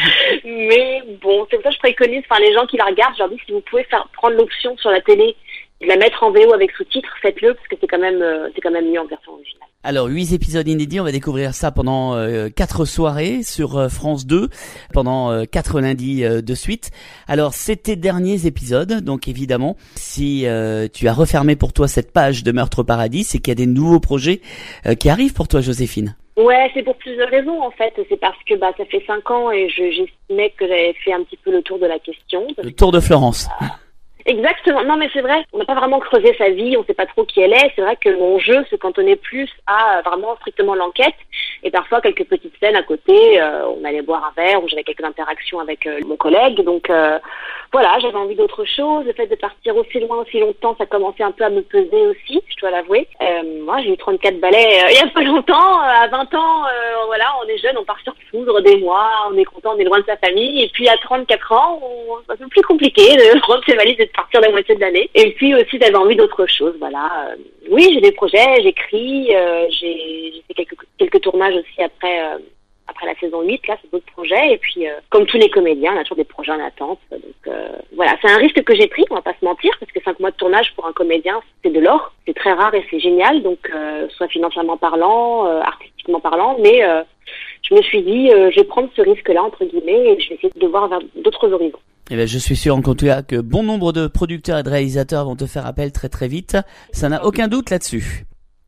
S6: Mais bon, c'est pour ça que je préconise, enfin, les gens qui la regardent, je leur dis si vous pouvez faire prendre l'option sur la télé de la mettre en V O avec sous-titres, faites-le parce que c'est quand même euh, c'est quand même mieux en version originale.
S3: Alors, huit épisodes inédits, on va découvrir ça pendant euh, quatre soirées sur euh, France deux, pendant euh, quatre lundis euh, de suite. Alors, c'est tes derniers épisodes, donc évidemment, si euh, tu as refermé pour toi cette page de Meurtre au Paradis, c'est qu'il y a des nouveaux projets euh, qui arrivent pour toi, Joséphine.
S6: Ouais, c'est pour plusieurs raisons en fait. C'est parce que bah ça fait cinq ans et je, j'estimais que j'avais fait un petit peu le tour de la question.
S3: Le tour de Florence.
S6: Exactement. Non, mais c'est vrai. On n'a pas vraiment creusé sa vie. On ne sait pas trop qui elle est. C'est vrai que mon jeu se cantonnait plus à vraiment strictement l'enquête et parfois quelques petites scènes à côté. Euh, on allait boire un verre ou j'avais quelques interactions avec euh, mon collègue. Donc euh, voilà, j'avais envie d'autre chose. Le fait de partir aussi loin, aussi longtemps, ça commençait un peu à me peser aussi, je dois l'avouer. Euh, moi, j'ai eu trente-quatre balais euh, il y a pas longtemps. Euh, à vingt ans, euh, voilà, on est jeune, on part sur foudre des mois, on est content, on est loin de sa famille. Et puis à trente-quatre ans, on... c'est un peu plus compliqué de prendre ses valises et de partir la moitié de l'année. Et puis aussi, j'avais envie d'autre chose, voilà. Euh, oui, j'ai des projets, j'écris, euh, j'ai, j'ai fait quelques, quelques tournages aussi après... Euh, après la saison huit, là, c'est d'autres projets. Et puis, euh, comme tous les comédiens, on a toujours des projets en attente. Donc, euh, voilà, c'est un risque que j'ai pris, on va pas se mentir, parce que cinq mois de tournage pour un comédien, c'est de l'or. C'est très rare et c'est génial. Donc, euh, soit financièrement parlant, euh, artistiquement parlant. Mais euh, je me suis dit, euh, je vais prendre ce risque-là, entre guillemets, et je vais essayer de voir vers d'autres horizons.
S3: Eh ben, je suis sûr en tout cas que bon nombre de producteurs et de réalisateurs vont te faire appel très très vite. Ça n'a aucun doute là-dessus.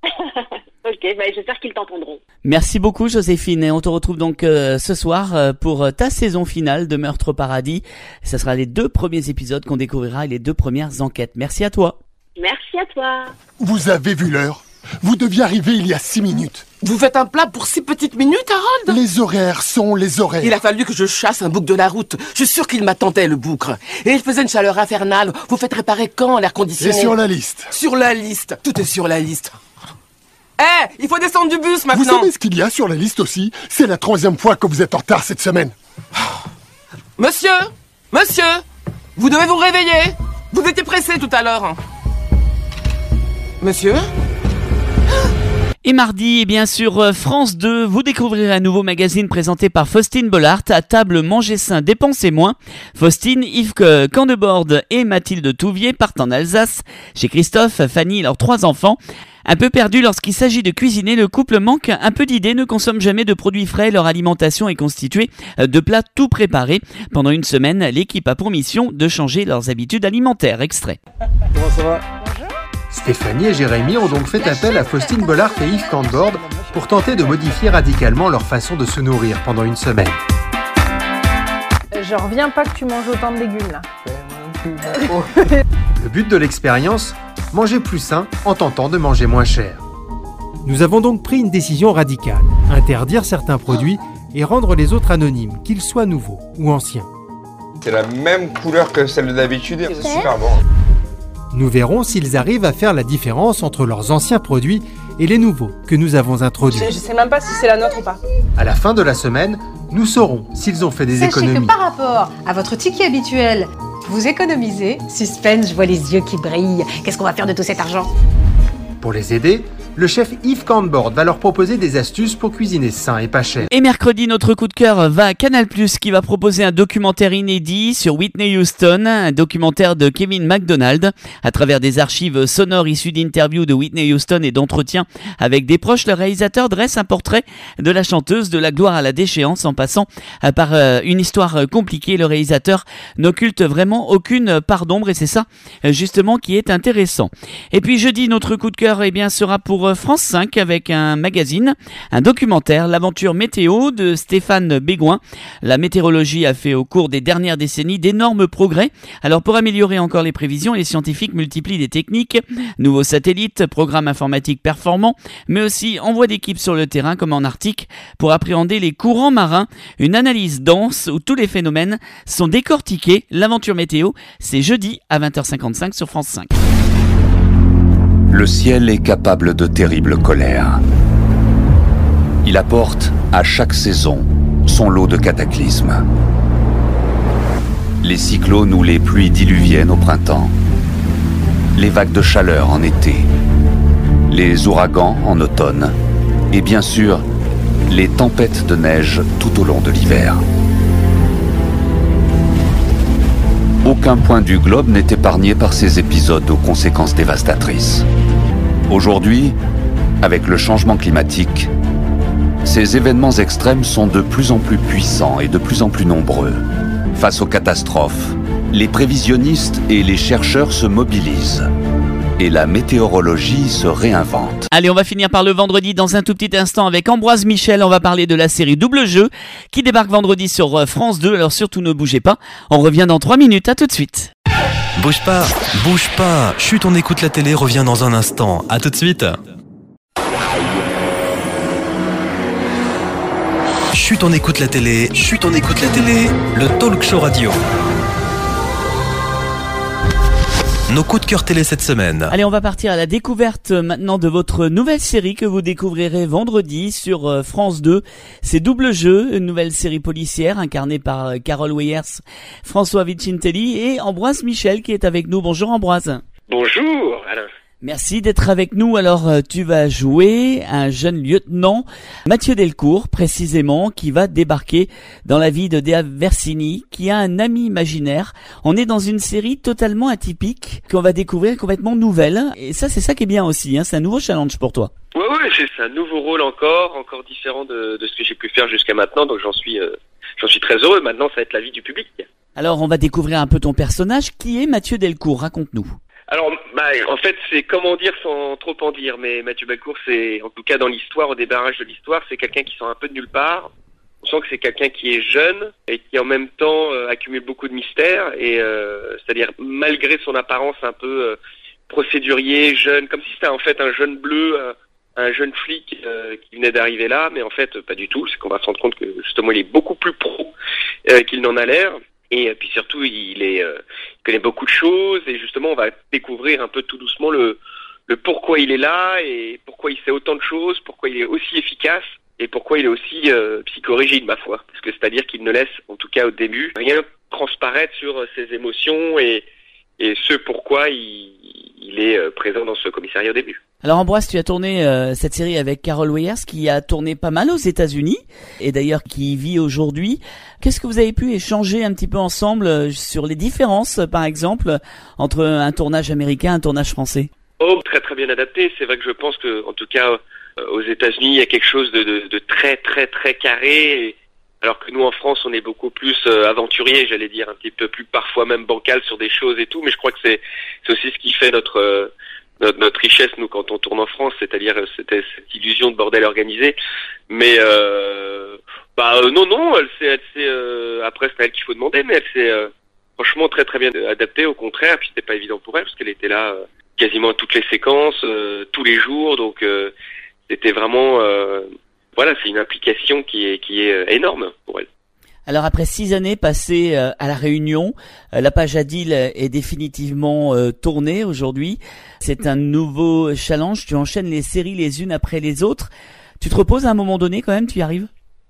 S6: Ok, bah, j'espère qu'ils t'entendront.
S3: Merci beaucoup Joséphine et on te retrouve donc euh, ce soir euh, pour euh, ta saison finale de Meurtre au Paradis. Ce sera les deux premiers épisodes qu'on découvrira et les deux premières enquêtes. Merci à toi.
S6: Merci à toi.
S7: Vous avez vu l'heure? Vous deviez arriver il y a six minutes.
S8: Vous faites un plat pour six petites minutes, Harold?
S7: Les horaires sont les horaires.
S8: Il a fallu que je chasse un bouc de la route. Je suis sûr qu'il m'attendait, le boucre. Et il faisait une chaleur infernale. Vous faites réparer quand, l'air conditionné?
S7: C'est sur la liste.
S8: Sur la liste. Tout est sur la liste. Eh, hey, il faut descendre du bus maintenant.
S7: Vous savez ce qu'il y a sur la liste aussi? C'est la troisième fois que vous êtes en retard cette semaine.
S8: Monsieur, monsieur, vous devez vous réveiller. Vous étiez pressé tout à l'heure. Monsieur?
S3: Et mardi, et bien sur France deux, vous découvrirez un nouveau magazine présenté par Faustine Bollard, À table, mangez sain, dépensez moins. Faustine, Yves Candeborde et Mathilde Touvier partent en Alsace chez Christophe, Fanny et leurs trois enfants. Un peu perdu lorsqu'il s'agit de cuisiner, le couple manque un peu d'idées, ne consomme jamais de produits frais, leur alimentation est constituée de plats tout préparés. Pendant une semaine, l'équipe a pour mission de changer leurs habitudes alimentaires. Extrait.
S9: Comment ça va ? Stéphanie et Jérémy ont donc fait appel à Faustine Bollard et Yves Candeborde pour tenter de modifier radicalement leur façon de se nourrir pendant une semaine.
S10: Je reviens pas que tu manges autant de légumes là.
S9: Le but de l'expérience, manger plus sain en tentant de manger moins cher. Nous avons donc pris une décision radicale, interdire certains produits et rendre les autres anonymes, qu'ils soient nouveaux ou anciens.
S11: C'est la même couleur que celle de d'habitude, c'est super bon.
S9: Nous verrons s'ils arrivent à faire la différence entre leurs anciens produits et les nouveaux que nous avons introduits.
S10: Je, je sais même pas si c'est la nôtre ou pas.
S9: À la fin de la semaine, nous saurons s'ils ont fait des
S12: Sachez
S9: économies.
S12: Sachez que par rapport à votre ticket habituel, vous économisez. Suspense, je vois les yeux qui brillent. Qu'est-ce qu'on va faire de tout cet argent ?
S9: Pour les aider, le chef Yves Candeborde va leur proposer des astuces pour cuisiner sain et pas cher.
S3: Et mercredi, notre coup de cœur va à Canal plus, qui va proposer un documentaire inédit sur Whitney Houston, un documentaire de Kevin MacDonald. À travers des archives sonores issues d'interviews de Whitney Houston et d'entretiens avec des proches, le réalisateur dresse un portrait de la chanteuse de la gloire à la déchéance en passant par une histoire compliquée. Le réalisateur n'occulte vraiment aucune part d'ombre et c'est ça justement qui est intéressant. Et puis jeudi, notre coup de cœur eh bien, sera pour France cinq avec un magazine, un documentaire, l'aventure météo de Stéphane Bégoin. La météorologie a fait au cours des dernières décennies d'énormes progrès. Alors pour améliorer encore les prévisions, les scientifiques multiplient des techniques, nouveaux satellites, programmes informatiques performants, mais aussi envoi d'équipes sur le terrain comme en Arctique pour appréhender les courants marins. Une analyse dense où tous les phénomènes sont décortiqués. L'aventure météo, c'est jeudi à vingt heures cinquante-cinq sur France cinq.
S13: Le ciel est capable de terribles colères. Il apporte à chaque saison son lot de cataclysmes. Les cyclones ou les pluies diluviennes au printemps, les vagues de chaleur en été, les ouragans en automne et bien sûr les tempêtes de neige tout au long de l'hiver. aucun point du globe n'est épargné par ces épisodes aux conséquences dévastatrices. Aujourd'hui, avec le changement climatique, ces événements extrêmes sont de plus en plus puissants et de plus en plus nombreux. Face aux catastrophes, les prévisionnistes et les chercheurs se mobilisent. Et la météorologie se réinvente.
S3: Allez, on va finir par le vendredi dans un tout petit instant avec Ambroise Michel. On va parler de la série Double Jeu qui débarque vendredi sur France deux. Alors surtout ne bougez pas, on revient dans trois minutes, à tout de suite.
S2: Bouge pas, bouge pas. Chut, on écoute la télé, revient dans un instant. À tout de suite. Chut, on écoute la télé. Chut, on écoute la télé. Le talk show radio. Nos coups de cœur télé cette semaine.
S3: Allez, on va partir à la découverte maintenant de votre nouvelle série que vous découvrirez vendredi sur France deux. C'est Double Jeu, une nouvelle série policière incarnée par Carole Weyers, François Vicintelli et Ambroise Michel qui est avec nous. Bonjour Ambroise.
S14: Bonjour Alain.
S3: Merci d'être avec nous. Alors, tu vas jouer un jeune lieutenant, Mathieu Delcourt, précisément, qui va débarquer dans la vie de Dea Versini, qui a un ami imaginaire. On est dans une série totalement atypique, qu'on va découvrir complètement nouvelle. Et ça, c'est ça qui est bien aussi, hein. C'est un nouveau challenge pour toi.
S14: Ouais, ouais, c'est un nouveau rôle encore, encore différent de, de ce que j'ai pu faire jusqu'à maintenant. Donc j'en suis, euh, j'en suis très heureux. Maintenant, ça va être la vie du public.
S3: Alors, on va découvrir un peu ton personnage. Qui est Mathieu Delcourt? Raconte-nous.
S14: Alors, bah, en fait, c'est comment dire sans trop en dire, mais Mathieu Delcourt, c'est, en tout cas dans l'histoire, au débarrage de l'histoire, c'est quelqu'un qui sort un peu de nulle part. On sent que c'est quelqu'un qui est jeune et qui en même temps euh, accumule beaucoup de mystères, et euh, c'est-à-dire malgré son apparence un peu euh, procédurier, jeune, comme si c'était en fait un jeune bleu, euh, un jeune flic euh, qui venait d'arriver là, mais en fait pas du tout. C'est qu'on va se rendre compte que justement il est beaucoup plus pro euh, qu'il n'en a l'air. Et puis surtout, il est, euh, il connaît beaucoup de choses, et justement, on va découvrir un peu tout doucement le, le pourquoi il est là, et pourquoi il sait autant de choses, pourquoi il est aussi efficace, et pourquoi il est aussi euh, psychorigide, ma foi. Parce que c'est-à-dire qu'il ne laisse, en tout cas au début, rien transparaître sur ses émotions et, et ce pourquoi il, il est présent dans ce commissariat au début.
S3: Alors Ambroise, tu as tourné euh, cette série avec Carole Weyers qui a tourné pas mal aux États-Unis et d'ailleurs qui y vit aujourd'hui. Qu'est-ce que vous avez pu échanger un petit peu ensemble euh, sur les différences, par exemple, entre un tournage américain et un tournage français?
S14: Oh, très très bien adapté. C'est vrai que je pense que, en tout cas, euh, aux États-Unis, il y a quelque chose de, de, de très très très carré. Et, alors que nous en France, on est beaucoup plus euh, aventurier, j'allais dire, un petit peu plus parfois même bancal sur des choses et tout. Mais je crois que c'est c'est aussi ce qui fait notre euh, Notre, notre richesse, nous, quand on tourne en France, c'est-à-dire c'était cette illusion de bordel organisé. Mais euh, bah euh, non, non, elle s'est, elle s'est euh, après c'est à elle qu'il faut demander, mais elle s'est euh, franchement très très bien adaptée. Au contraire, puis c'était pas évident pour elle parce qu'elle était là euh, quasiment toutes les séquences, euh, tous les jours, donc euh, c'était vraiment euh, voilà, c'est une implication qui est qui est énorme pour elle.
S3: Alors après six années passées euh, à La Réunion, euh, la page Adil est définitivement euh, tournée aujourd'hui. C'est un nouveau challenge, tu enchaînes les séries les unes après les autres. Tu te reposes à un moment donné quand même, tu y arrives?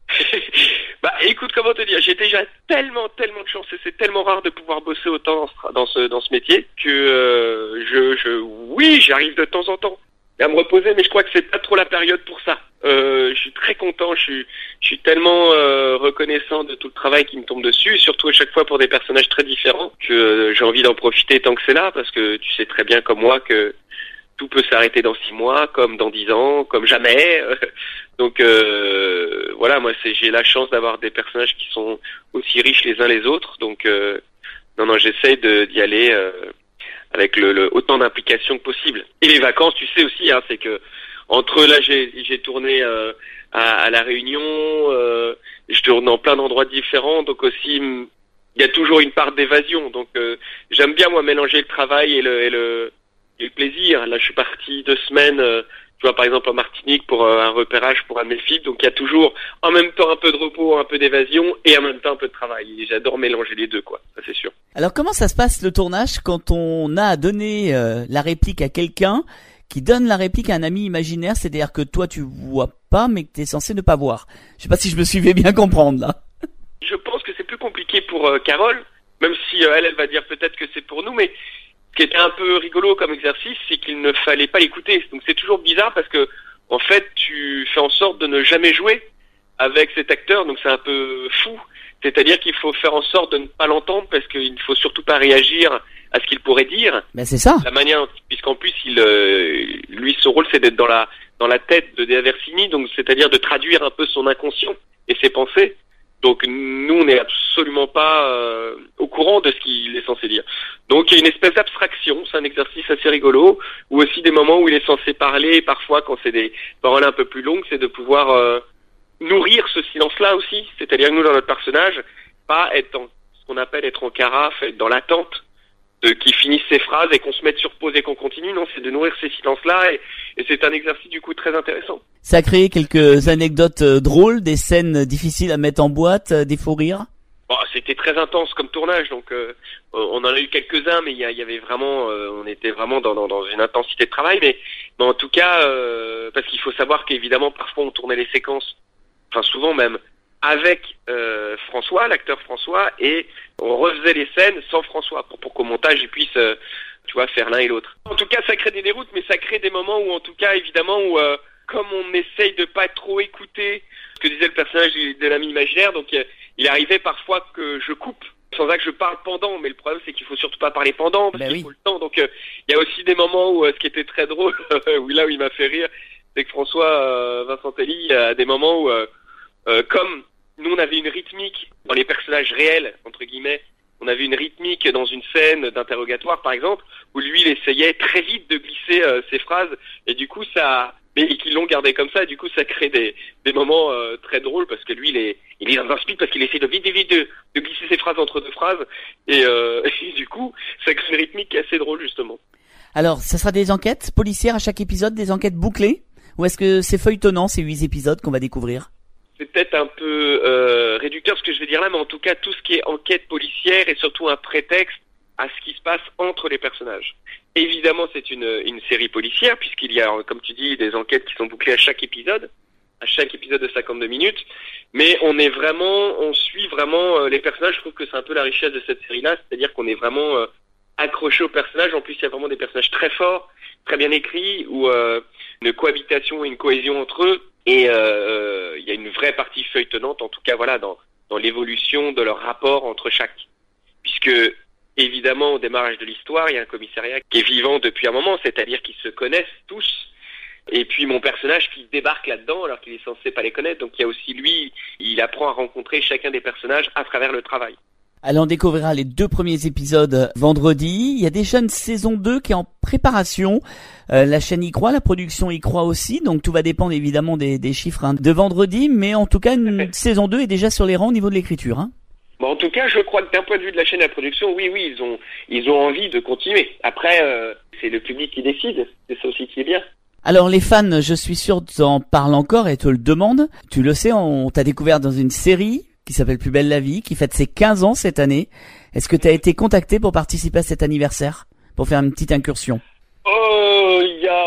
S14: Bah écoute, comment te dire, j'ai déjà tellement tellement de chance et c'est tellement rare de pouvoir bosser autant dans ce dans ce métier que euh, je je oui, j'arrive de temps en temps à me reposer, mais je crois que c'est pas trop la période pour ça. Euh, je suis très content, je suis, je suis tellement euh, reconnaissant de tout le travail qui me tombe dessus, surtout à chaque fois pour des personnages très différents, que euh, j'ai envie d'en profiter tant que c'est là, parce que tu sais très bien comme moi que tout peut s'arrêter dans six mois, comme dans dix ans, comme jamais. Donc euh, voilà, moi c'est j'ai la chance d'avoir des personnages qui sont aussi riches les uns les autres, donc euh, non non j'essaye de d'y aller euh, avec le, le autant d'implication que possible. Et les vacances, tu sais aussi, hein, c'est que entre là, j'ai, j'ai tourné euh, à, à La Réunion, euh, je tourne dans plein d'endroits différents, donc aussi il y a toujours une part d'évasion. Donc euh, j'aime bien moi mélanger le travail et le, et le, et le plaisir. Là, je suis parti deux semaines, euh, tu vois, par exemple en Martinique pour euh, un repérage pour un de mes films. Donc il y a toujours en même temps un peu de repos, un peu d'évasion et en même temps un peu de travail. Et j'adore mélanger les deux, quoi. Ça c'est sûr.
S3: Alors comment ça se passe le tournage quand on a à donner euh, la réplique à quelqu'un qui donne la réplique à un ami imaginaire, c'est-à-dire que toi tu vois pas mais que t'es censé ne pas voir. Je sais pas si je me suivais bien comprendre là.
S14: Je pense que c'est plus compliqué pour euh, Carole, même si euh, elle, elle va dire peut-être que c'est pour nous, mais ce qui était un peu rigolo comme exercice, c'est qu'il ne fallait pas l'écouter. Donc c'est toujours bizarre parce que en fait tu fais en sorte de ne jamais jouer avec cet acteur, donc c'est un peu fou. C'est-à-dire qu'il faut faire en sorte de ne pas l'entendre parce qu'il ne faut surtout pas réagir à ce qu'il pourrait dire.
S3: Ben c'est ça.
S14: La manière, puisqu'en plus, il, euh, lui, son rôle, c'est d'être dans la dans la tête de Dea Versini, donc c'est-à-dire de traduire un peu son inconscient et ses pensées. Donc nous, on n'est absolument pas euh, au courant de ce qu'il est censé dire. Donc il y a une espèce d'abstraction, c'est un exercice assez rigolo, ou aussi des moments où il est censé parler, et parfois quand c'est des paroles un peu plus longues, c'est de pouvoir euh, nourrir ce silence-là aussi. C'est-à-dire que nous, dans notre personnage, pas être en ce qu'on appelle être en carafe, être dans l'attente de qu'il finisse ses phrases et qu'on se mette sur pause et qu'on continue. Non, c'est de nourrir ces silences-là, et, et c'est un exercice du coup très intéressant.
S3: Ça a créé quelques anecdotes euh, drôles, des scènes difficiles à mettre en boîte, euh, des faux rires.
S14: Bon, c'était très intense comme tournage, donc euh, on en a eu quelques-uns, mais il y, y avait vraiment, euh, on était vraiment dans, dans, dans une intensité de travail. Mais, mais en tout cas, euh, parce qu'il faut savoir qu'évidemment parfois on tournait les séquences, enfin souvent même, avec euh, François, l'acteur François, et on refaisait les scènes sans François pour, pour qu'au montage il puisse, euh, tu vois, faire l'un et l'autre. En tout cas, ça crée des déroutes, mais ça crée des moments où, en tout cas, évidemment, où euh, comme on essaye de pas trop écouter ce que disait le personnage de l'ami imaginaire, donc euh, il arrivait parfois que je coupe, sans que je parle pendant, mais le problème c'est qu'il faut surtout pas parler pendant, parce ben qu'il oui. faut le temps. Donc il euh, y a aussi des moments où, euh, ce qui était très drôle, où là où il m'a fait rire, c'est que François euh, Vincentelli a des moments où, euh, euh, comme nous on avait une rythmique dans les personnages réels, entre guillemets, on avait une rythmique dans une scène d'interrogatoire par exemple, où lui il essayait très vite de glisser euh, ses phrases, et du coup ça... mais qu'ils l'ont gardé comme ça, du coup ça crée des, des moments euh, très drôles, parce que lui il est, il est dans un speed parce qu'il essaie de vite vite de, de glisser ses phrases entre deux phrases, et, euh, et du coup ça crée une rythmique assez drôle justement.
S3: Alors ça sera des enquêtes policières à chaque épisode, des enquêtes bouclées, ou est-ce que c'est feuilletonnant ces huit épisodes qu'on va découvrir?
S14: C'est peut-être un peu euh, réducteur ce que je vais dire là, mais en tout cas tout ce qui est enquête policière est surtout un prétexte à ce qui se passe entre les personnages. Évidemment, c'est une, une série policière, puisqu'il y a, comme tu dis, des enquêtes qui sont bouclées à chaque épisode, à chaque épisode de cinquante-deux minutes, mais on est vraiment, on suit vraiment euh, les personnages. Je trouve que c'est un peu la richesse de cette série-là, c'est-à-dire qu'on est vraiment euh, accroché aux personnages. En plus, il y a vraiment des personnages très forts, très bien écrits, où euh, une cohabitation et une cohésion entre eux, et euh, il y a une vraie partie feuilletonnante, en tout cas, voilà, dans, dans l'évolution de leur rapport entre chaque, puisque évidemment, au démarrage de l'histoire, il y a un commissariat qui est vivant depuis un moment, c'est-à-dire qu'ils se connaissent tous. Et puis mon personnage qui débarque là-dedans alors qu'il est censé pas les connaître. Donc il y a aussi lui, il apprend à rencontrer chacun des personnages à travers le travail.
S3: Alors on découvrira les deux premiers épisodes vendredi. Il y a déjà une saison deux qui est en préparation. Euh, la chaîne y croit, la production y croit aussi. Donc tout va dépendre évidemment des, des chiffres hein, de vendredi. Mais en tout cas, une saison deux est déjà sur les rangs au niveau de l'écriture. Hein.
S14: Bon, en tout cas, je crois que d'un point de vue de la chaîne de la production, oui, oui, ils ont, ils ont envie de continuer. Après, euh, c'est le public qui décide. C'est ça aussi qui est bien.
S3: Alors, les fans, je suis sûr, t'en parlent encore et te le demandent. Tu le sais, on t'a découvert dans une série qui s'appelle Plus belle la vie, qui fête ses quinze ans cette année. Est-ce que t'as été contacté pour participer à cet anniversaire? Pour faire une petite incursion?
S14: Euh, il y a,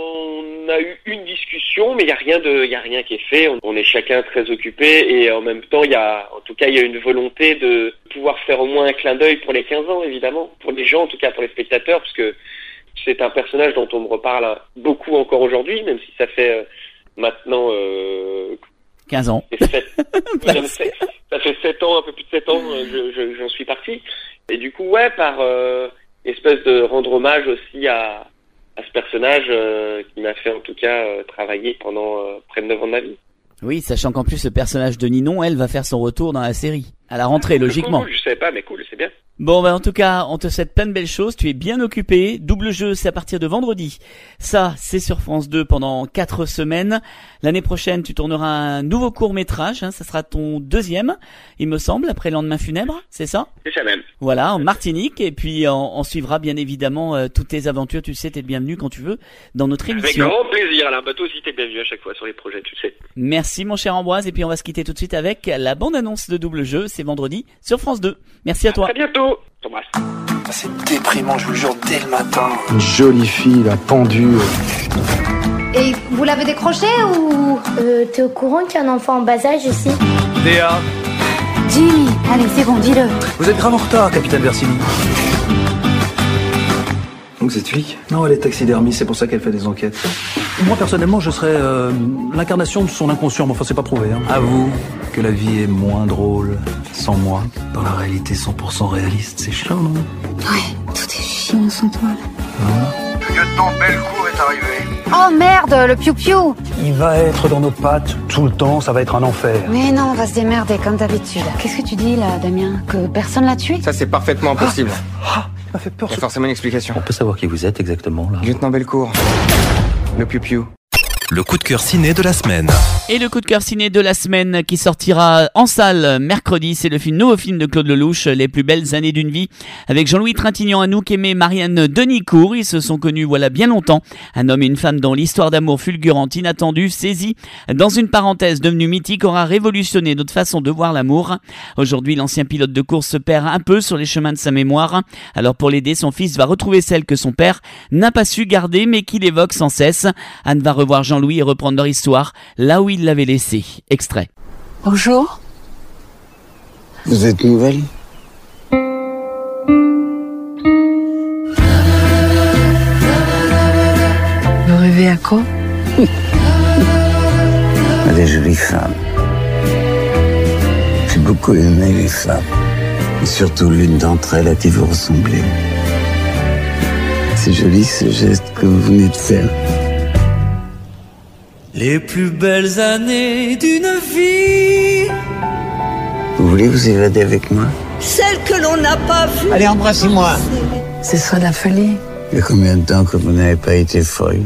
S14: on a eu une discussion, mais il y a rien de, il y a rien qui est fait. On, on est chacun très occupé, et en même temps, il y a, en tout cas, il y a une volonté de pouvoir faire au moins un clin d'œil pour les quinze ans, évidemment, pour les gens, en tout cas pour les spectateurs, parce que c'est un personnage dont on me reparle beaucoup encore aujourd'hui, même si ça fait euh, maintenant euh,
S3: quinze ans.
S14: sept, ça fait sept ans, un peu plus de sept ans, je, je, j'en suis parti. Et du coup, ouais, par euh, espèce de rendre hommage aussi à à ce personnage euh, qui m'a fait en tout cas euh, travailler pendant euh, près de neuf ans de ma vie.
S3: Oui, sachant qu'en plus le personnage de Ninon, elle, va faire son retour dans la série. À la rentrée, logiquement.
S14: Cool, cool, je savais pas, mais cool, c'est bien.
S3: Bon, ben en tout cas, on te souhaite plein de belles choses. Tu es bien occupé. Double jeu, c'est à partir de vendredi. Ça, c'est sur France deux pendant quatre semaines. L'année prochaine, tu tourneras un nouveau court-métrage. Hein, ça sera ton deuxième, il me semble, après le lendemain funèbre, c'est ça?
S14: C'est ça même.
S3: Voilà, en Martinique. Et puis, on, on suivra bien évidemment euh, toutes tes aventures. Tu sais, t'es le bienvenu quand tu veux dans notre émission.
S14: Avec grand plaisir. Alors, bah, toi aussi, t'es bienvenu à chaque fois sur les projets, tu sais.
S3: Merci, mon cher Ambroise. Et puis, on va se quitter tout de suite avec la bande-annonce de Double Jeu. C'est vendredi sur France deux. Merci à toi.
S14: À bientôt. Thomas.
S15: C'est déprimant, je vous jure, dès le matin.
S16: Une jolie fille, la pendue.
S17: Et vous l'avez décroché ou... Euh, t'es au courant qu'il y a un enfant en bas âge ici?
S16: Déa.
S17: Jimmy, allez, c'est bon, dis-le.
S16: Vous êtes grave en retard, capitaine Versini. Donc vous êtes flic? Non, elle est taxidermiste, c'est pour ça qu'elle fait des enquêtes. Moi, personnellement, je serais euh, l'incarnation de son inconscient, mais enfin, c'est pas prouvé. Hein. Avoue que la vie est moins drôle sans moi. Dans la réalité cent pour cent réaliste, c'est chiant, non?
S17: Ouais, tout est chiant sans toi.
S16: Le lieutenant Bellecour est arrivé.
S17: Oh merde, le piou-piou.
S16: Il va être dans nos pattes tout le temps, ça va être un enfer.
S17: Mais non, on va se démerder comme d'habitude. Qu'est-ce que tu dis là, Damien? Que personne l'a tué?
S11: Ça, c'est parfaitement impossible.
S16: Ah, il m'a fait peur.
S11: Il y a forcément une explication.
S16: On peut savoir qui vous êtes exactement, là?
S11: Lieutenant Bellecour. Le piou-piou.
S2: Le coup de cœur ciné de la semaine.
S3: Et le coup de cœur ciné de la semaine qui sortira en salle mercredi, c'est le film, nouveau film de Claude Lelouch, Les plus belles années d'une vie, avec Jean-Louis Trintignant, Anouk Aimée, Marianne Denicourt. Ils se sont connus voilà bien longtemps. Un homme et une femme dont l'histoire d'amour fulgurante, inattendue, saisie dans une parenthèse devenue mythique, aura révolutionné notre façon de voir l'amour. Aujourd'hui, l'ancien pilote de course se perd un peu sur les chemins de sa mémoire. Alors pour l'aider, son fils va retrouver celle que son père n'a pas su garder mais qu'il évoque sans cesse. Anne va revoir Jean-Louis et reprendre leur histoire là où il l'avait laissé. Extrait.
S18: Bonjour.
S19: Vous êtes nouvelle?
S18: Vous rêvez à quoi?
S19: À des jolies femmes. J'ai beaucoup aimé les femmes. Et surtout l'une d'entre elles à qui vous ressemblez. C'est joli ce geste que vous venez de faire.
S20: Les plus belles années d'une vie.
S19: Vous voulez vous évader avec moi?
S20: Celles que l'on n'a pas vues.
S19: Allez, embrassez-moi.
S18: Ce sera la folie.
S19: Il y a combien de temps que vous n'avez pas été folle?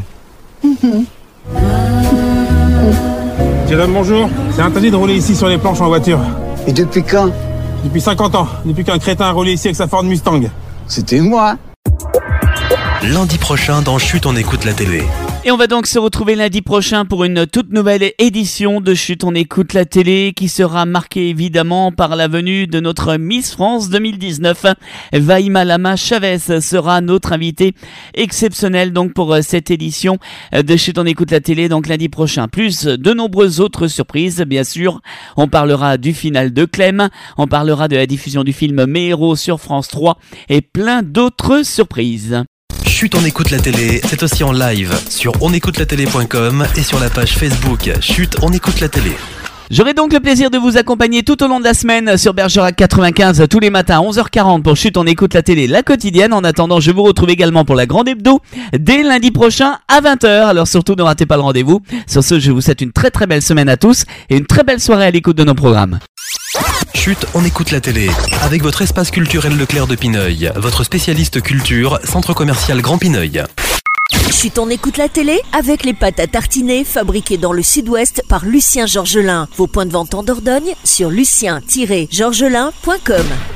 S21: Madame, bonjour. C'est interdit de rouler ici sur les planches en voiture.
S19: Et depuis quand?
S21: Depuis cinquante ans. Depuis qu'un crétin a roulé ici avec sa Ford Mustang.
S19: C'était moi.
S2: Lundi prochain dans Chut, on écoute la télé.
S3: Et on va donc se retrouver lundi prochain pour une toute nouvelle édition de Chut, on écoute la télé qui sera marquée évidemment par la venue de notre Miss France deux mille dix-neuf. Vaïma Lama Chavez sera notre invitée exceptionnelle donc pour cette édition de Chut, on écoute la télé donc lundi prochain. Plus de nombreuses autres surprises bien sûr. On parlera du final de Clem, on parlera de la diffusion du film Mes héros sur France trois et plein d'autres surprises.
S2: Chut, on écoute la télé, c'est aussi en live sur on écoute la télé point com et sur la page Facebook Chut, on écoute la télé.
S3: J'aurai donc le plaisir de vous accompagner tout au long de la semaine sur Bergerac quatre-vingt-quinze tous les matins à onze heures quarante pour Chut, on écoute la télé, la quotidienne. En attendant, je vous retrouve également pour la grande hebdo dès lundi prochain à vingt heures. Alors surtout, ne ratez pas le rendez-vous. Sur ce, je vous souhaite une très très belle semaine à tous et une très belle soirée à l'écoute de nos programmes.
S2: Chut, on écoute la télé. Avec votre espace culturel Leclerc de Pineuil, votre spécialiste culture, centre commercial Grand Pineuil.
S1: Chut, on écoute la télé avec les pâtes à tartiner fabriquées dans le sud-ouest par Lucien Georgelin. Vos points de vente en Dordogne sur lucien tiret georgelin point com.